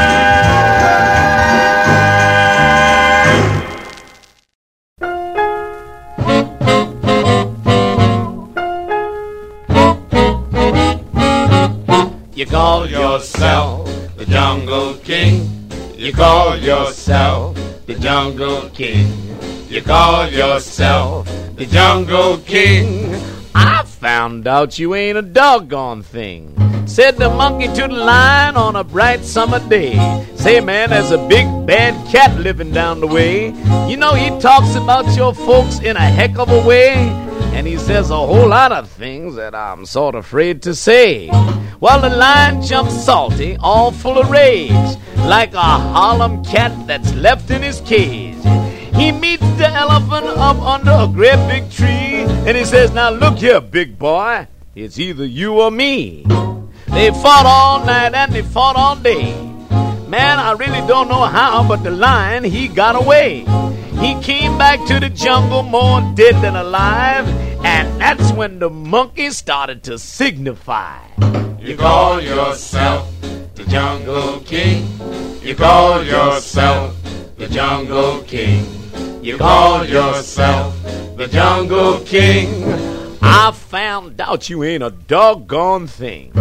You call yourself the Jungle King. You call yourself the Jungle King. You call yourself the Jungle King. I found out you ain't a doggone thing, said the monkey to the lion on a bright summer day. Say, man, there's a big bad cat living down the way. You know, he talks about your folks in a heck of a way. and he says a whole lot of things that I'm sort of afraid to say. Well, the lion jumps salty, all full of rage, like a Harlem cat that's left in his cage. He meets the elephant up under a great big tree, and he says, now look here, big boy, it's either you or me. They fought all night and they fought all day. Man, I really don't know how, but the lion, he got away. He came back to the jungle more dead than alive, and that's when the monkey started to signify. You call yourself the Jungle King. You call yourself the Jungle King. You call yourself the Jungle King. I found out you ain't a doggone thing.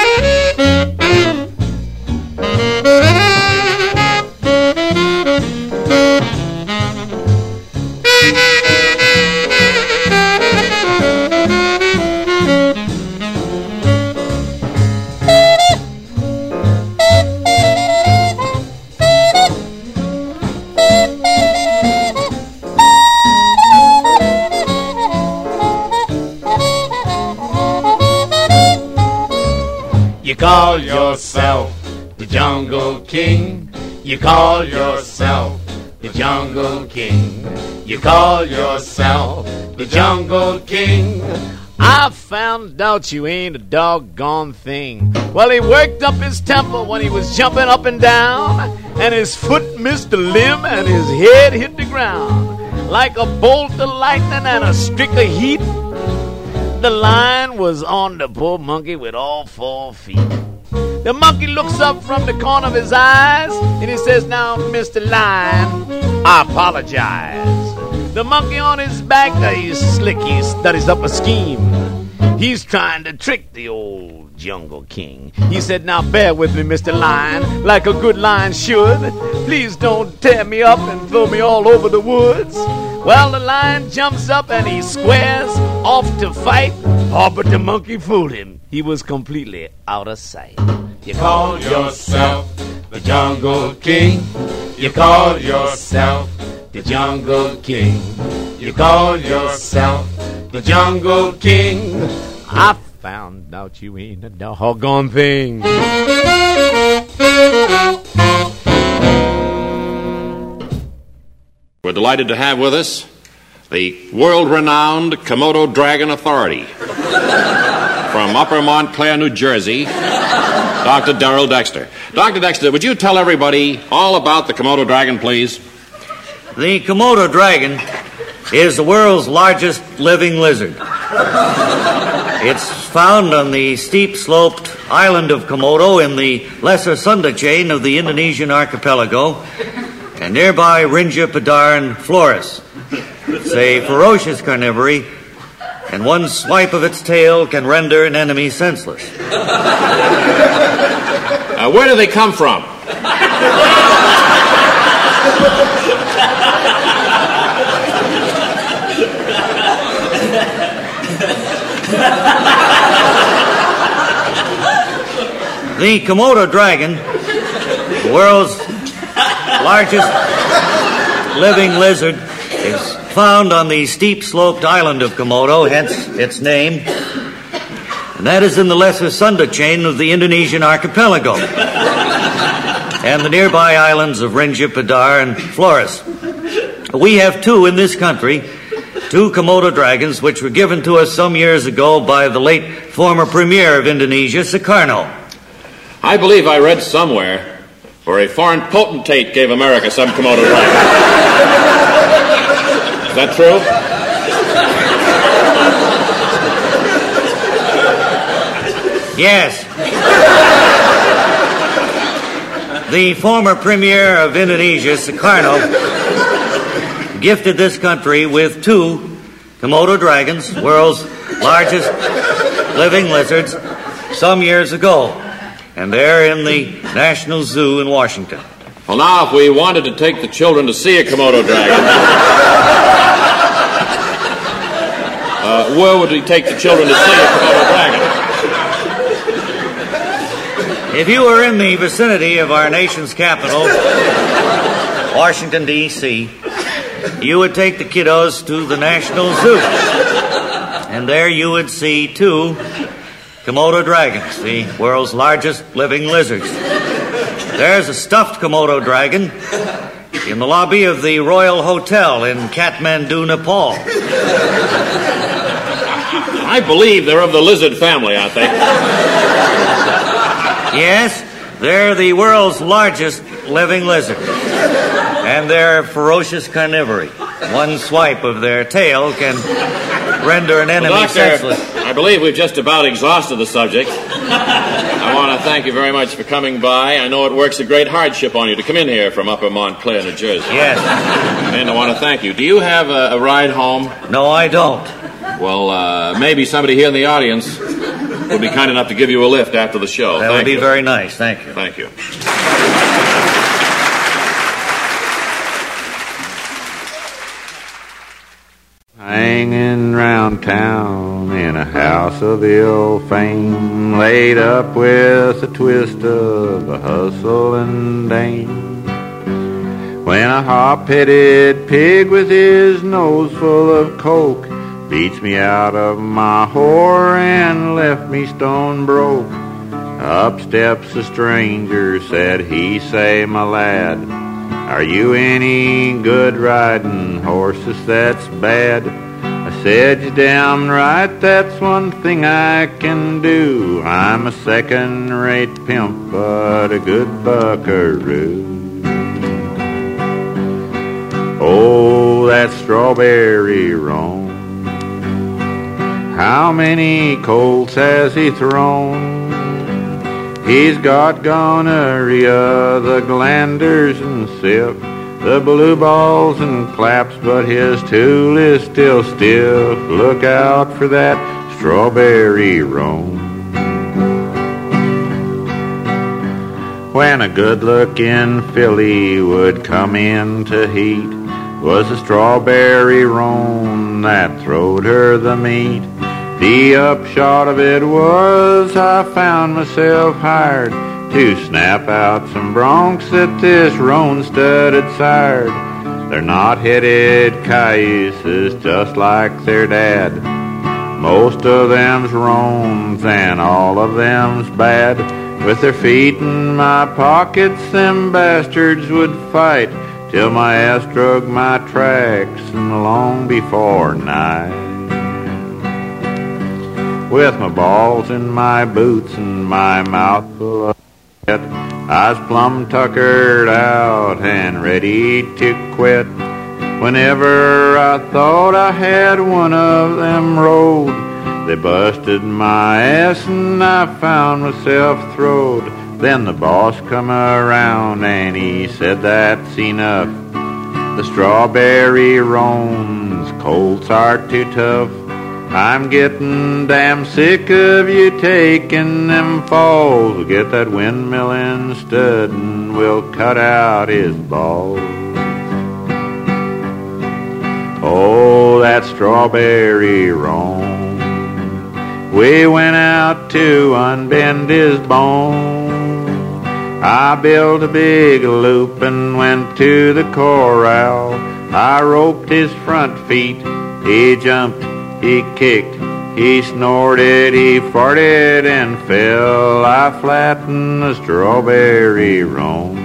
You call yourself the Jungle King. You call yourself the Jungle King. You call yourself the Jungle King. I found out you ain't a doggone thing. Well, he worked up his temper when he was jumping up and down, and his foot missed a limb and his head hit the ground. Like a bolt of lightning and a streak of heat, the lion was on the poor monkey with all four feet. The monkey looks up from the corner of his eyes, and he says, now, Mister Lion, I apologize. The monkey on his back, he's slick, he studies up a scheme. He's trying to trick the old Jungle King. He said, now bear with me, Mister Lion, like a good lion should. Please don't tear me up and throw me all over the woods. Well, the lion jumps up and he squares off to fight. Oh, but the monkey fooled him. He was completely out of sight. You call yourself the Jungle King. You call yourself the Jungle King. You call yourself the Jungle King. I found out you ain't a doggone thing. We're delighted to have with us the world-renowned Komodo Dragon Authority from Upper Montclair, New Jersey, Doctor Darrell Dexter. Doctor Dexter, would you tell everybody all about the Komodo Dragon, please? The Komodo Dragon is the world's largest living lizard. It's found on the steep-sloped island of Komodo in the Lesser Sunda chain of the Indonesian archipelago, and nearby Rinja, Padar, and Flores. It's a ferocious carnivore, and one swipe of its tail can render an enemy senseless. Uh, where do they come from? The Komodo dragon, the world's largest living lizard, is found on the steep-sloped island of Komodo, hence its name, and that is in the Lesser Sunda chain of the Indonesian archipelago, and the nearby islands of Rinja, Padar, and Flores. We have two in this country, two Komodo dragons, which were given to us some years ago by the late former premier of Indonesia, Sukarno. I believe I read somewhere where a foreign potentate gave America some Komodo dragon. Is that true? Yes. The former premier of Indonesia, Sukarno, gifted this country with two Komodo dragons, world's largest living lizards, some years ago. And they're in the National Zoo in Washington. Well, now, if we wanted to take the children to see a Komodo dragon, uh, where would we take the children to see a Komodo dragon? If you were in the vicinity of our nation's capital, Washington, D C, you would take the kiddos to the National Zoo. And there you would see two Komodo dragons, the world's largest living lizards. There's a stuffed Komodo dragon in the lobby of the Royal Hotel in Kathmandu, Nepal. I believe they're of the lizard family, aren't they? Yes, they're the world's largest living lizard. And they're ferocious carnivory. One swipe of their tail can render an enemy well, doctor, senseless. I believe we've just about exhausted the subject. I want to thank you very much for coming by. I know it works a great hardship on you to come in here from Upper Montclair, New Jersey. Yes. And I want to thank you. Do you have a, a ride home? No, I don't. Well, uh, maybe somebody here in the audience would be kind enough to give you a lift after the show. That thank would be you. very nice. Thank you. Thank you. Hanging round town in a house of ill fame, laid up with a twist of a hustling dame. When a hop-headed pig with his nose full of coke beats me out of my whore and left me stone broke. Up steps a stranger, said he, say, my lad, are you any good riding horses? That's bad. I said, you damn right, that's one thing I can do. I'm a second-rate pimp, but a good buckaroo. Oh, that strawberry roan, how many colts has he thrown? He's got gonorrhea, the glanders and sip, the blue balls and claps, but his tool is still stiff. Look out for that strawberry roan. When a good-looking filly would come into heat, was a strawberry roan that throwed her the meat. The upshot of it was I found myself hired to snap out some broncs that this roan stud had sired. They're knot-headed cayuses just like their dad. Most of them's roans and all of them's bad. With their feet in my pockets, them bastards would fight till my ass drug my tracks and long before night. With my balls in my boots and my mouth full of shit, I was plumb tuckered out and ready to quit. Whenever I thought I had one of them rode, they busted my ass and I found myself throwed. Then the boss come around and he said that's enough. The strawberry roans, colts are too tough. I'm getting damn sick of you taking them falls. Get that windmill stud and we'll cut out his balls. Oh, that strawberry roan, we went out to unbend his bone. I built a big loop and went to the corral. I roped his front feet, he jumped, he kicked, he snorted, he farted and fell. I flattened the strawberry roan.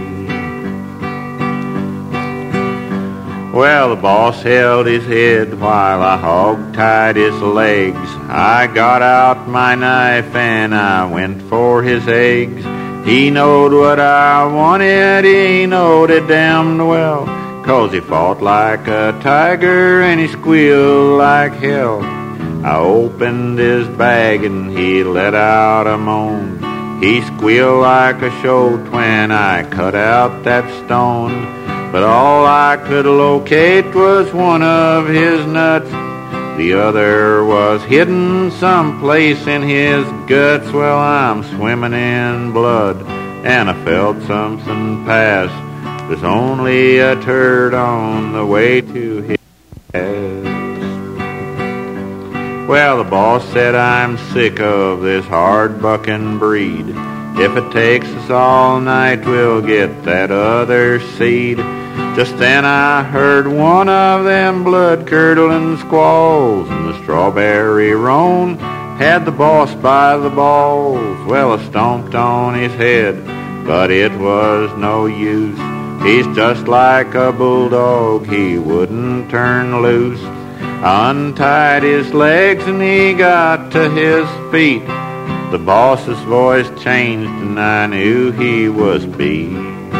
Well, the boss held his head while I hog-tied his legs. I got out my knife and I went for his eggs. He knowed what I wanted, he knowed it damned well, 'cause he fought like a tiger and he squealed like hell. I opened his bag and he let out a moan. He squealed like a shoat when I cut out that stone. But all I could locate was one of his nuts. The other was hidden someplace in his guts. Well, I'm swimming in blood and I felt something pass. There's only a turd on the way to his ass. Well, the boss said I'm sick of this hard-bucking breed. If it takes us all night, we'll get that other seed. Just then I heard one of them blood-curdling squalls, and the strawberry roan had the boss by the balls. Well, I stomped on his head, but it was no use. He's just like a bulldog, he wouldn't turn loose. I untied his legs and he got to his feet. The boss's voice changed and I knew he was beat.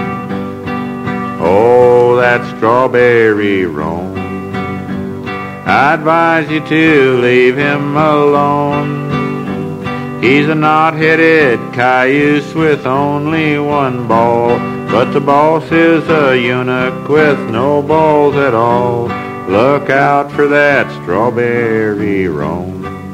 Oh, that strawberry roan, I advise you to leave him alone. He's a knot-headed cayuse with only one ball, but the boss is a eunuch with no balls at all. Look out for that strawberry roan.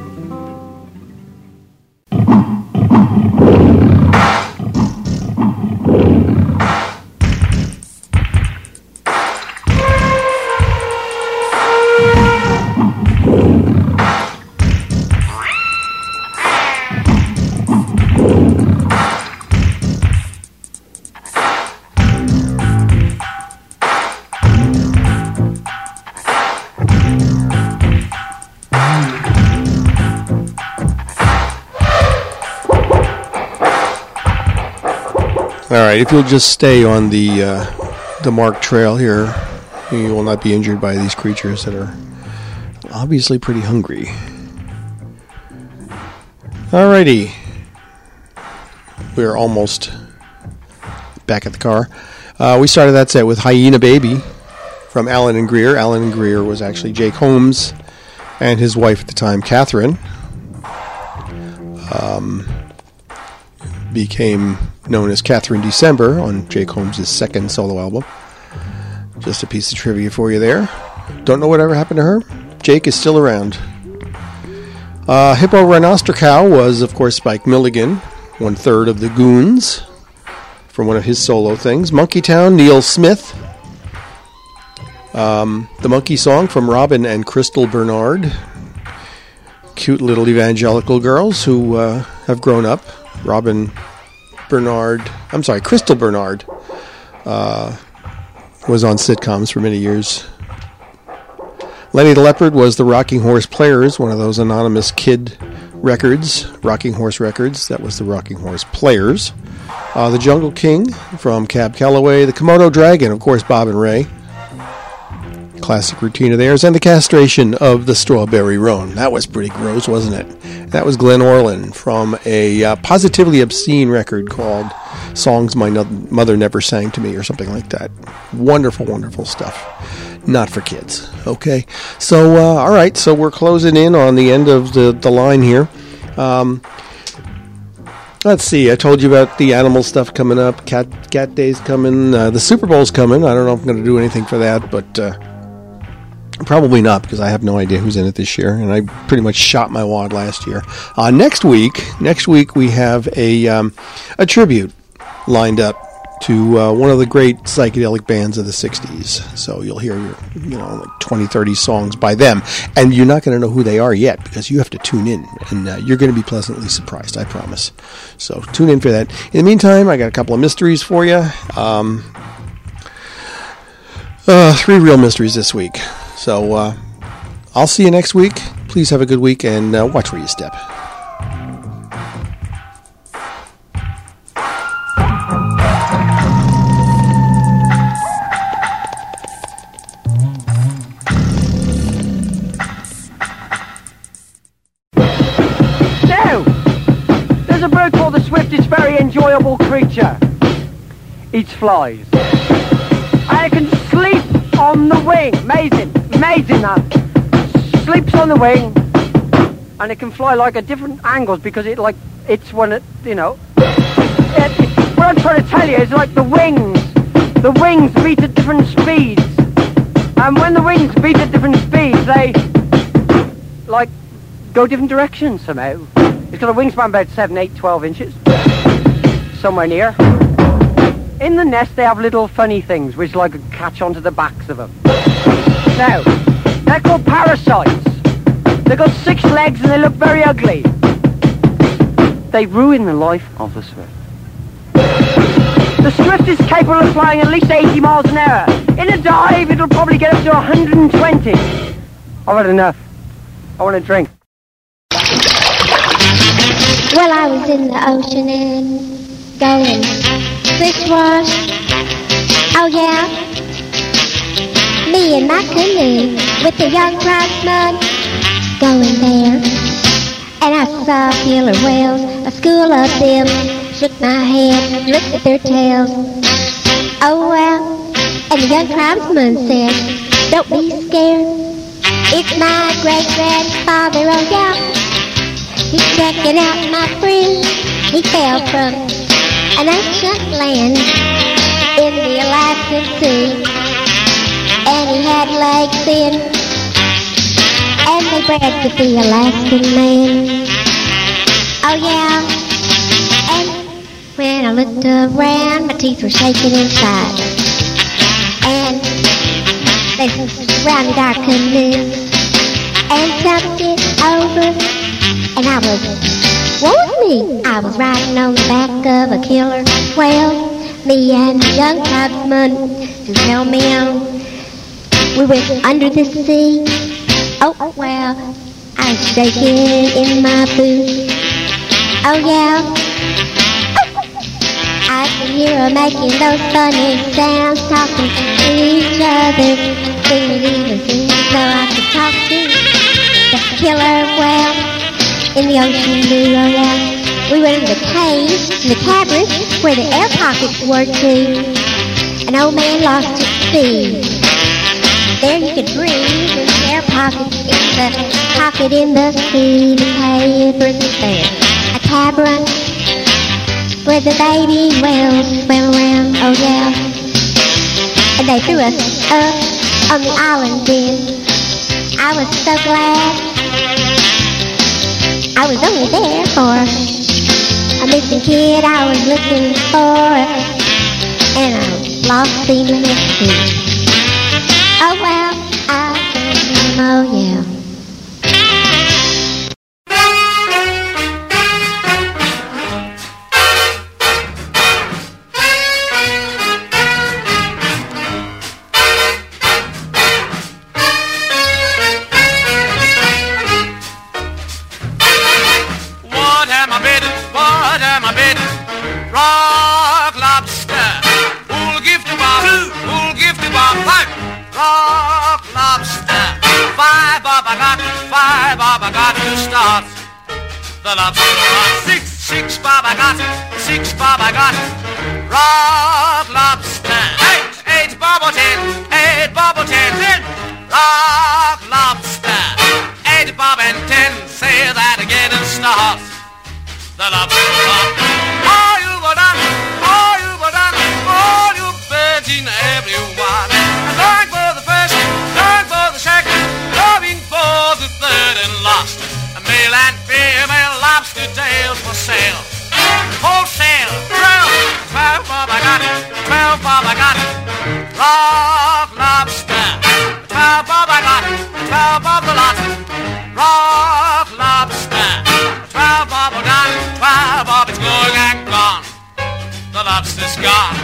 All right, if you'll just stay on the uh, the marked trail here, you will not be injured by these creatures that are obviously pretty hungry. All righty, we're almost back at the car. Uh, we started that set with Hyena Baby from Allen and Greer. Allen and Greer was actually Jake Holmes and his wife at the time, Catherine. Um, became known as Catherine December on Jake Holmes' second solo album. Just a piece of trivia for you there. Don't know whatever happened to her. Jake is still around. Uh, Hippo Rhinostercow was, of course, Spike Milligan, one third of the Goons, from one of his solo things. Monkey Town, Neil Smith. Um, the Monkey Song from Robin and Crystal Bernard. Cute little evangelical girls who uh, have grown up. Robin Bernard, I'm sorry, Crystal Bernard uh, was on sitcoms for many years. Lenny the Leopard was the Rocking Horse Players, one of those anonymous kid records, Rocking Horse Records. That was the Rocking Horse Players. Uh, the Jungle King from Cab Calloway. The Komodo Dragon, of course, Bob and Ray. Classic routine of theirs. And the castration of the Strawberry Roan. That was pretty gross, wasn't it? That was Glenn Orland from a uh, positively obscene record called Songs My no- Mother Never Sang to Me or something like that. Wonderful, wonderful stuff. Not for kids, okay? So, uh, all right, so we're closing in on the end of the, the line here. Um, let's see, I told you about the animal stuff coming up. Cat Cat Day's coming. Uh, the Super Bowl's coming. I don't know if I'm going to do anything for that, but uh, probably not, because I have no idea who's in it this year, and I pretty much shot my wad last year. Uh, next week, next week we have a um, a tribute lined up to uh, one of the great psychedelic bands of the sixties. So you'll hear, you know, like twenty, thirty songs by them. And you're not going to know who they are yet, because you have to tune in. And uh, you're going to be pleasantly surprised, I promise. So tune in for that. In the meantime, I got a couple of mysteries for you. Um, uh, three real mysteries this week. So uh, I'll see you next week. Please have a good week, and uh, watch where you step. It's a very enjoyable creature. Eats flies. And it can sleep on the wing. Amazing. Amazing that. Sleeps on the wing. And it can fly like at different angles because it like, it's when it, you know. It, it, what I'm trying to tell you is like the wings. The wings beat at different speeds. And when the wings beat at different speeds, they, like, go different directions somehow. It's got a wingspan about seven, eight, twelve inches. Somewhere near. In the nest they have little funny things which like catch onto the backs of them. Now, they're called parasites. They've got six legs and they look very ugly. They ruin the life of the swift. The swift is capable of flying at least eighty miles an hour. In a dive, it'll probably get up to one hundred twenty. I've had enough. I want a drink. Well, I was in the ocean and going fish wash. Oh yeah, me and my canoe with the young craftsman going there. And I saw killer whales, a school of them. Shook my head, looked at their tails. Oh well, and the young craftsman said, don't be scared. It's my great-grandfather, oh yeah. He's checking out my friend. He fell from an ancient land in the Alaskan Sea. And he had legs thin, and they bred with the Alaskan man. Oh yeah. And when I looked around, my teeth were shaking inside. And they surrounded our canoe and tucked it over. And I was, what was me? I was riding on the back of a killer whale. Me and the young tribesman just held me on. We went under the sea. Oh, well, I was shaking in my boots. Oh, yeah. I could hear her making those funny sounds, talking to each other. Didn't even seem as though I could talk to the killer whale in the ocean blue. Oh, yeah. We went in the cave, in the cavern, where the air pockets were too. An old man lost his speed. There you could breathe in the air pocket. It's a pocket in the sea. The cave was there. A cavern where the baby whales swam around. Oh yeah. And they threw us up on the island then. I was so glad. I was only there for a missing kid I was looking for, and I lost the mystery. Oh well, I don't know, yeah. What am I bidding? What am I bidding? Rock lobster. Who'll give to Bob? Who'll give to Bob? Five. Rock lobster. Five bob I got. Five bob I got to start. The lobster got six. Six bob I got. Six bob I got. Rock lobster. Eight. Eight bob or ten. Eight bob or ten. Ten. Rock lobster. Eight bob and ten. Say that again and start. The lobster got. Are you done? Are you done? All you birds in everyone. And going for the first, going for the second, going for the third and last. A male and female lobster tails for sale. Wholesale. Twelve. Twelve bob I got it. Twelve bob I got it. Rock lobster. Twelve bob I got it. Twelve bob the lot. Rock lobster. Twelve bob I got it. Twelve bob it's going and gone. The lobster's gone.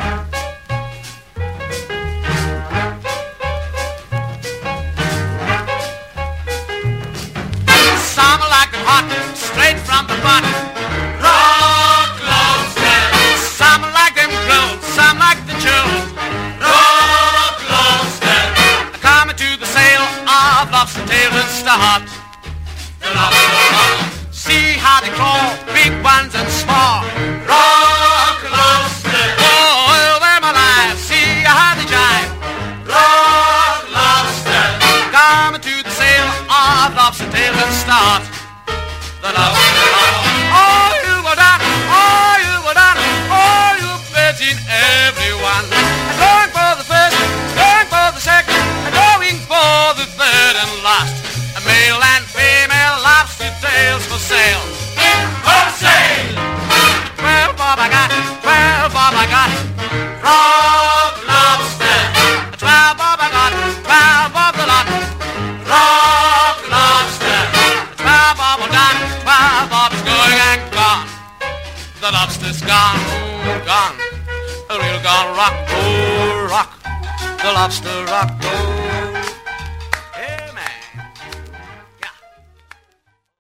Some like them hot, straight from the pot. Rock lobster. Some like them grilled, some like the chilled. Rock lobster. Coming to the sale of lobster tails and start. The lobster's gone. See how they crawl, big ones and small. Rock lobster. Oh, them alive. See how they jive. Rock lobster. Coming to the sale of lobster tails and start. The lobster. Oh, you were done. Oh, you were done. Oh, you betting everyone. And going for the first, going for the second, and going for the third and last. A male and female lobster tails for sale. For sale. Twelve bob I got, twelve bob I got. Rock lobster. Twelve bob I got, twelve bob the lot. Rock lobster. Twelve bob are done, twelve bob is going and gone. The lobster's gone, oh, gone. A real gone rock, oh rock. the lobster rock goes.